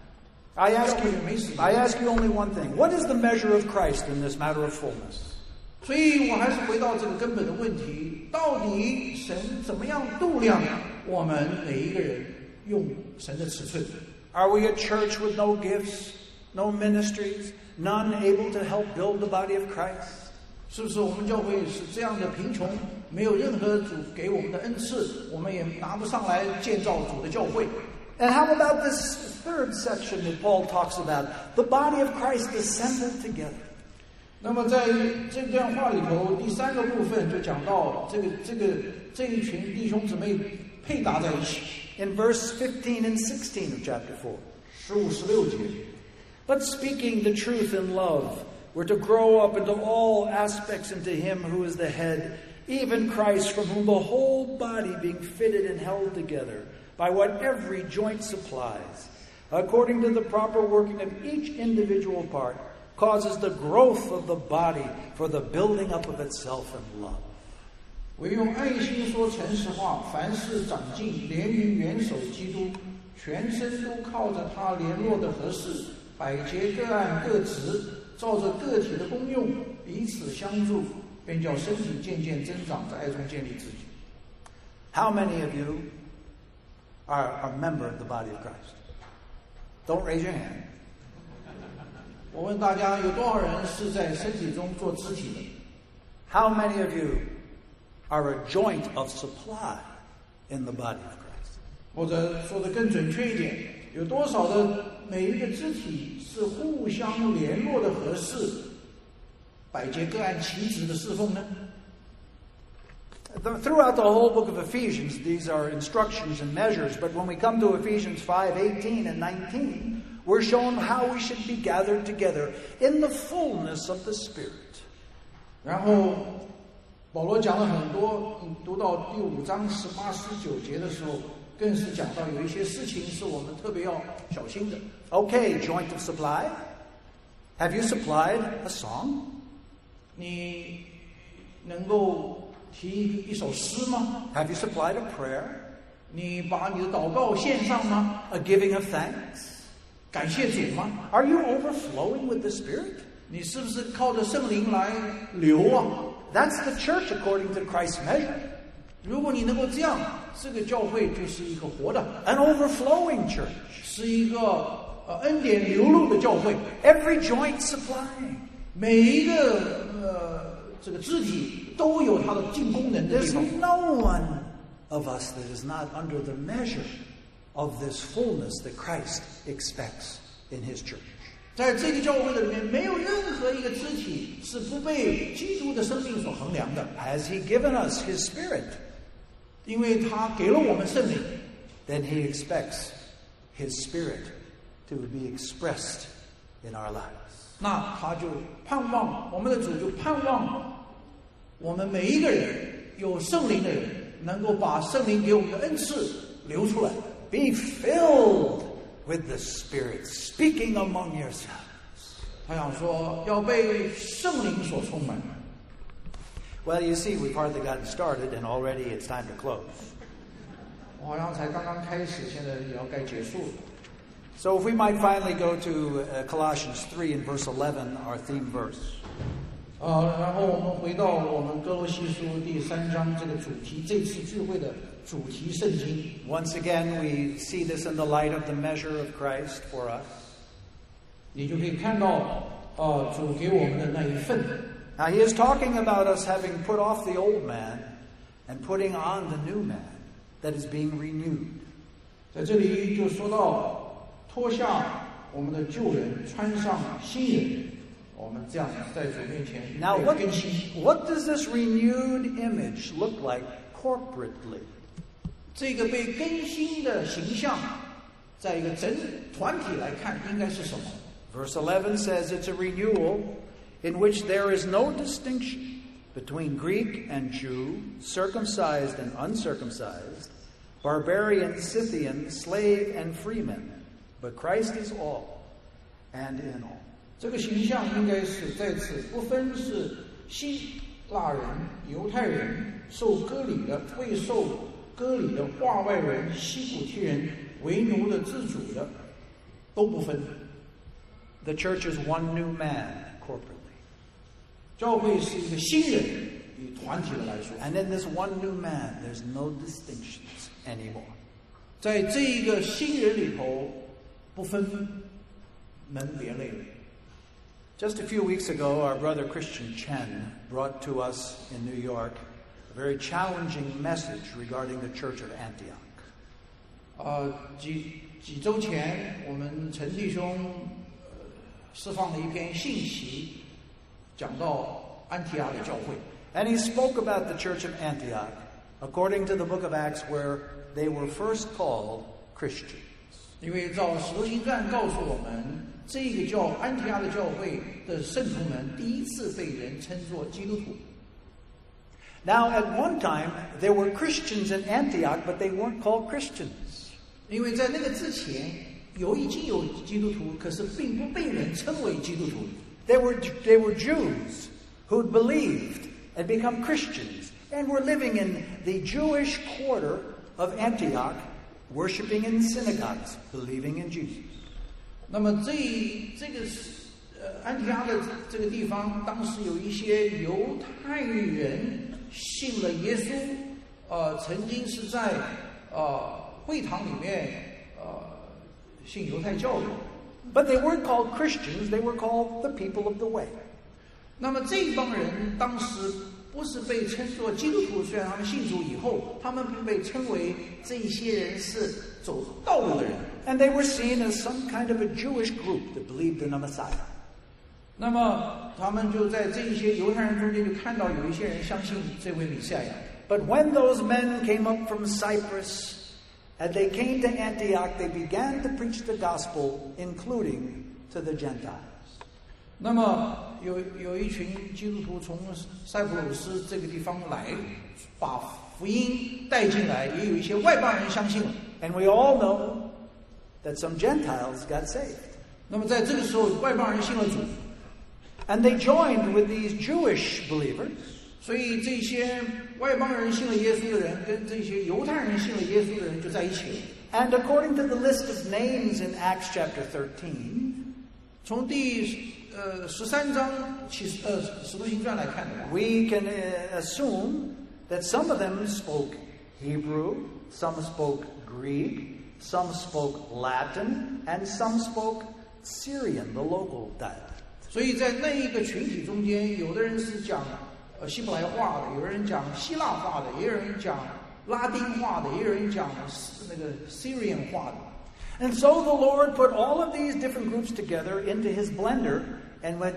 I ask you, I ask you only one thing. What is the measure of Christ in this matter of fullness? 所以我还是回到这个根本的问题，到底神怎么样度量我们每一个人用神的尺寸？ Are we a church with no gifts, no ministries, none able to help build the body of Christ? 是不是我们教会是这样的贫穷，没有任何主给我们的恩赐，我们也拿不上来建造主的教会？ And how about this third section that Paul talks about, the body of Christ assembled together? 那么在这段话里头，第三个部分就讲到这个这个这一群弟兄姊妹配搭在一起。 In verse fifteen and sixteen of chapter four. 十五、十六节。 But speaking the truth in love, we're to grow up into all aspects into Him who is the head, even Christ, from whom the whole body being fitted and held together by what every joint supplies, according to the proper working of each individual part, causes the growth of the body for the building up of itself in love. 唯用爱心说诚实话，凡事长进，连于元首基督，全身都靠着他联络的合适，百节各按各职，照着个体的功用，彼此相助，便叫身体渐渐增长，在爱中建立自己。 How many of you are a member of the body of Christ? Don't raise your hand. 我问大家，有多少人是在身体中做肢体的？ How many of you are a joint of supply in the body of Christ? 或者说的更准确一点，有多少的每一个肢体是互相联络的合适，百节各按其职的侍奉呢？ Throughout the whole book of Ephesians, these are instructions and measures, but when we come to Ephesians five, eighteen and nineteen, we're shown how we should be gathered together in the fullness of the Spirit. 然后保罗讲了很多，你读到第五章十八、十九节的时候，更是讲到有一些事情是我们特别要小心的。 Okay, joint of supply. Have you supplied a song? 你能够提一首诗吗？ Have you supplied a prayer? 你把你的祷告献上吗？ A giving of thanks? 感谢主吗？ Are you overflowing with the Spirit? 你是不是靠着圣灵来流啊？ That's the church according to Christ's measure. 如果你能够这样，这个教会就是一个活的， An overflowing church. 是一个呃恩典流露的教会。 Every joint supplying. 每一个呃这个肢体都有它的尽功能的地 There's 方。 no one of us that is not under the measure of this fullness that Christ expects in His church. 在这个教会的里面，没有任何一个肢体是不被基督的生命所衡量的。 Has He given us His Spirit? 因为他给了我们圣灵， Then He expects His Spirit to be expressed in our lives. 那他就盼望我们的主就盼望我们每一个人有圣灵的人，能够把圣灵给我们的恩赐流出来。 Be filled with the Spirit, speaking among yourselves. 他想说要被圣灵所充满。 Well, you see, we've hardly gotten started, and already it's time to close. 我好像才刚刚开始，现在也要该结束了。 So if we might finally go to uh, Colossians three and verse eleven, our theme verse. 呃，然后我们回到我们哥罗西书第三章这个主题，这次聚会的主题圣经。 Once again, we see this in the light of the measure of Christ for us. 你就可以看到，呃，主给我们的那一份。 Now, he is talking about us having put off the old man and putting on the new man that is being renewed. 在这里就说到，脱下我们的旧人，穿上新人。我们这样在主面前 Now, 被 what, 更新。 what does this renewed image look like corporately? 这个被更新的形象，在一个整团体来看，应该是什么？ Verse eleven says it's a renewal in which there is no distinction, between Greek and Jew, circumcised and uncircumcised, barbarian, Scythian, slave and freeman, but Christ is all and in all. 这个形象应该是在此不分是希腊人、犹太人、受割礼的、未受割礼的、化外人、西古提人、为奴的、自主的，都不分。 The church is one new man corporately. 教会是一个新人，以团体的来说。 And in this one new man, there's no distinctions anymore. 在这一个新人里头，不分门别类了。 Just a few weeks ago, our brother Christian Chen brought to us in New York a very challenging message regarding the Church of Antioch. 呃，几几周前，我们陈弟兄呃释放了一篇信息，讲到安提阿的教会。 And he spoke about the Church of Antioch according to the book of Acts, where they were first called Christians. 因为照《使徒行传》告诉我们，这个叫安提阿的教会的圣徒们第一次被人称作基督徒。 Now, at one time, there were Christians in Antioch, but they weren't called Christians. 因为在那个之前，有已经有基督徒，可是并不被人称为基督徒。 They were, they were Jews who'd believed and become Christians and were living in the Jewish quarter of Antioch, worshiping in synagogues, believing in Jesus. 那么这这个呃安提阿的这个地方，当时有一些犹太人信了耶稣，呃，曾经是在呃会堂里面呃信犹太教的。 But they weren't called Christians, they were called the people of the way. 那么这一帮人当时不是被称作基督徒，虽然他们信主以后，他们并被称为这些人是走道路的人。 And they were seen as some kind of a Jewish group that believed in a Messiah. 那么他们就在这一些犹太人中间就看到有一些人相信这位弥赛亚。 But when those men came up from Cyprus and they came to Antioch, they began to preach the gospel, including to the Gentiles. 那么有有一群基督徒从塞浦路斯这个地方来，把福音带进来，也有一些外邦人相信了。 And we all know that some Gentiles got saved. 那么在这个时候，外邦人信了主。 And they joined with these Jewish believers. 所以这些外邦人信了耶稣的人，跟这些犹太人信了耶稣的人就在一起了。 And according to the list of names in Acts chapter thirteen, 从第呃十三章启示呃使徒行传来看的话 we can uh, assume that some of them spoke Hebrew, some spoke Greek, some spoke Latin, and some spoke Syrian, the local dialect. 所以在那一个群体中间，有的人是讲呃希伯来话的，有人讲希腊话的，也有人讲拉丁话的，也有人讲那个 Syrian 话的。 And so the Lord put all of these different groups together into his blender and went.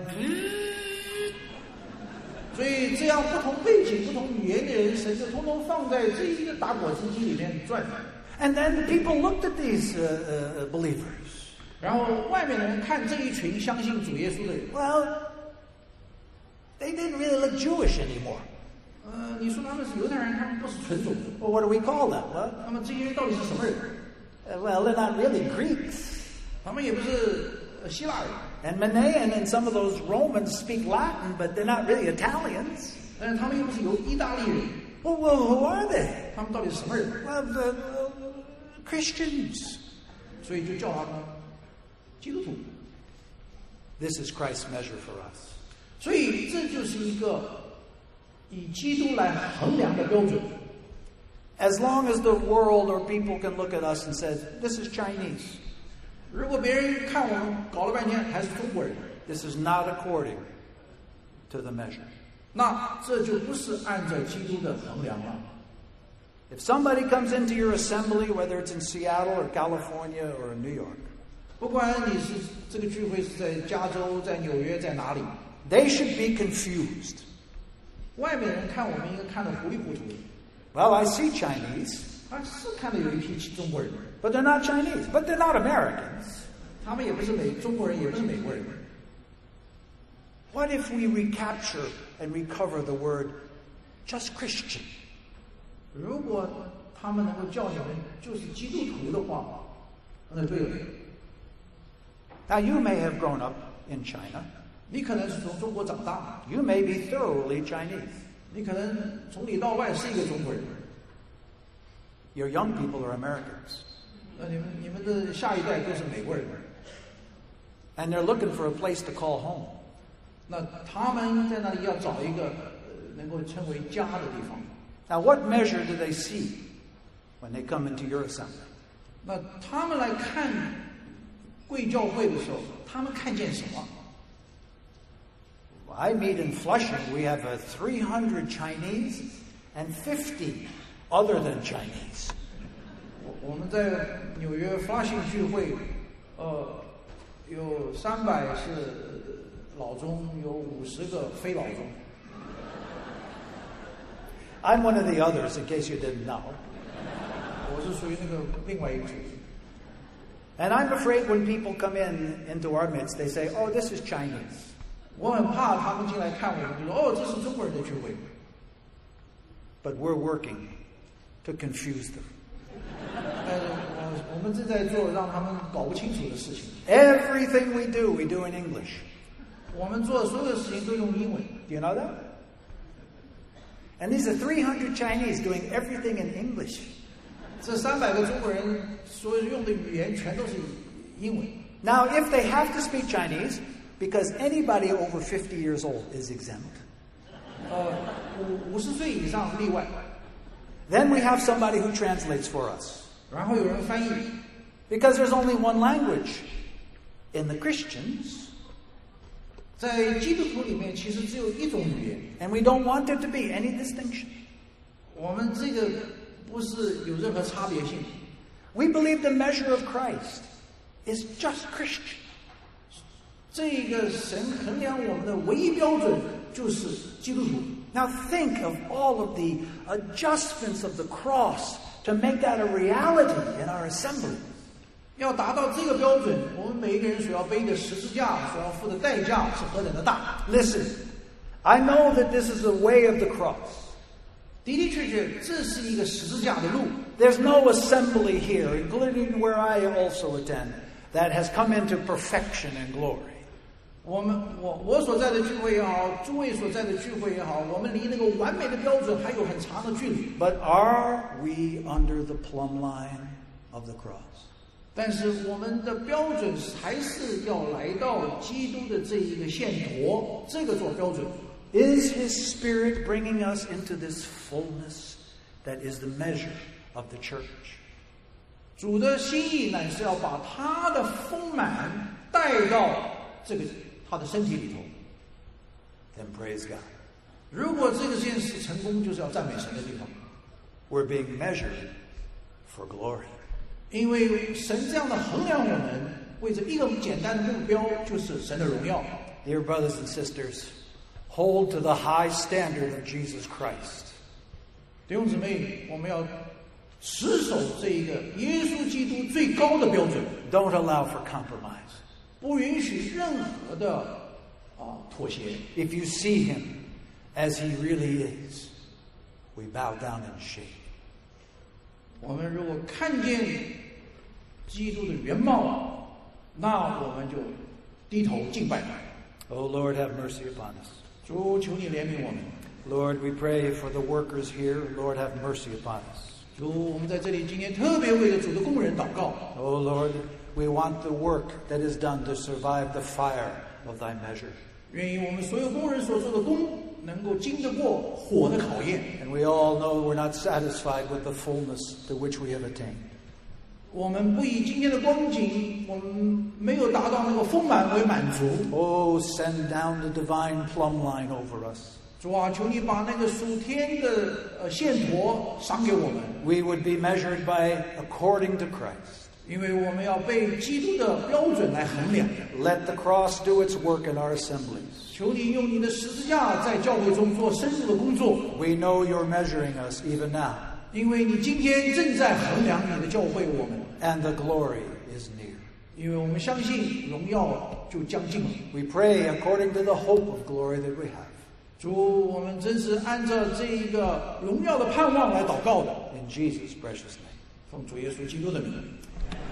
所以这样不同背景、不同语言的人，神就通通放在这一个打果汁机里面转。 And then people looked at these uh, uh, believers. 然后外面的人看这一群相信主耶稣的人 Well, they didn't really look Jewish anymore. 呃，你说他们是犹太人，他们不是纯种的。 Well, what do we call them? Well, 那么这些人到底是什么人？ uh, well, they're not really Greeks. 他们也不是呃希腊人。 And Manaen and some of those Romans speak Latin, but they're not really Italians. 但是他们又不是由意大利人， Well, well who are they? 他们到底是什么人？ Well, the, uh, Christians. 所以就叫他们基督徒。 This is Christ's measure for us. 所以这就是一个以基督来衡量的标准。 As long as the world or people can look at us and say, this is Chinese. 如果别人看我们搞了半天还是中国人， This is not according to the measure. 那这就不是按照基督的衡量了。 If somebody comes into your assembly, whether it's in Seattle or California or in New York, 不管你是这个聚会是在加州、在纽约、在哪里， they should be confused. 外面人看我们应该看得糊里糊涂的。 Well, I see Chinese, 他是看到有一批中国人， but they're not Chinese. But they're not Americans. 他们也不是美中国人，也不是美国人。 What if we recapture and recover the word just Christian. 如果他们能够叫你们就是基督徒的话，那对了。 Now you may have grown up in China. 你可能是从中国长大， You may be thoroughly Chinese. 你可能从里到外是一个中国人。 Your young people are Americans. 那你们你们的下一代都是美国人， And they're looking for a place to call home. 那他们在那里要找一个能够称为家的地方。 Now what measure do they see when they come into your assembly? 那他们来看贵教会的时候，他们看见什么？ I meet in Flushing. We have a three hundred Chinese and fifty other than Chinese. 我们在纽约发信聚会，呃，有三百是老中，有五十个非老中。 I'm one of the others, in case you didn't know. 我是属于那个另外一组。 And I'm afraid when people come in into our midst, they say, "Oh, this is Chinese." 我很怕他们进来看我们，就说：“哦，这是中国人的聚会。” But we're working to confuse them. 但是我我们正在做让他们搞不清楚的事情。 Everything we do, we do in English. 我们做的所有的事情都用英文。 Do you know that? And these are three hundred Chinese doing everything in English. 这三百个中国人所有用的语言全都是英文。 Now, if they have to speak Chinese, because anybody over fifty years old is exempt, 呃，五五十岁以上例外。 then we have somebody who translates for us. 然后有人翻译， Because there's only one language. In the Christians, 在基督徒里面其实只有一种语言， and we don't want there to be any distinction. 我们这个不是有任何差别性。 We believe the measure of Christ is just Christian. 这个神衡量我们的唯一标准就是基督徒。 Now think of all of the adjustments of the cross to make that a reality in our assembly. 要达到这个标准，我们每一个人所要背的十字架、所要付的代价是何等的大。 Listen, I know that this is the way of the cross. 的的确确，这是一个十字架的路。 There's no assembly here, including where I also attend, that has come into perfection and glory. 我们我我所在的聚会也好，诸位所在的聚会也好，我们离那个完美的标准还有很长的距离。 But are we under the plumb line of the cross? 但是我们的标准还是要来到基督的这一个线砣，这个做标准。 Is His Spirit bringing us into this fullness that is the measure of the church? 主的心意乃是要把他的丰满带到这个他的身体里头。 Then praise God. 如果这个件事成功，就是要赞美神的地方。 We're being measured for glory. 因为神这样的衡量我们，为着一个简单的目标，就是神的荣耀。 Dear brothers and sisters, hold to the high standard of Jesus Christ. 弟兄姊妹，我们要持守这一个耶稣基督最高的标准， Don't allow for compromise. 不允许任何的啊妥协。 If you see Him as He really is, we bow down in shame. 我们如果看见基督的原貌，那我们就低头敬拜他。 Oh Lord, have mercy upon us. 主，求你怜悯我们。 Lord, we pray for the workers here. Lord, have mercy upon us. 主，我们在这里今天特别为了主的工人祷告。 Oh Lord, we want the work that is done to survive the fire of Thy measure. 愿意我们所有工人所做的工能够经得过火的考验。 And we all know we're not satisfied with the fullness to which we have attained. 我们不以今天的光景，我们没有达到那个丰满为满足。 Oh, send down the divine plumb line over us. 主啊，求你把那个属天的呃线砣赏给我们， We would be measured by according to Christ. 因为我们要被基督的标准来衡量。 Let the cross do its work in our assemblies. 求你用你的十字架在教会中做深入的工作， We know you're measuring us even now, 因为你今天正在衡量你的教会我们， and the glory is near. 因为我们相信荣耀就将近了。 We pray according to the hope of glory that we have. 主，我们真是按照这一个荣耀的盼望来祷告的， In Jesus' precious name. 奉主耶稣基督的名。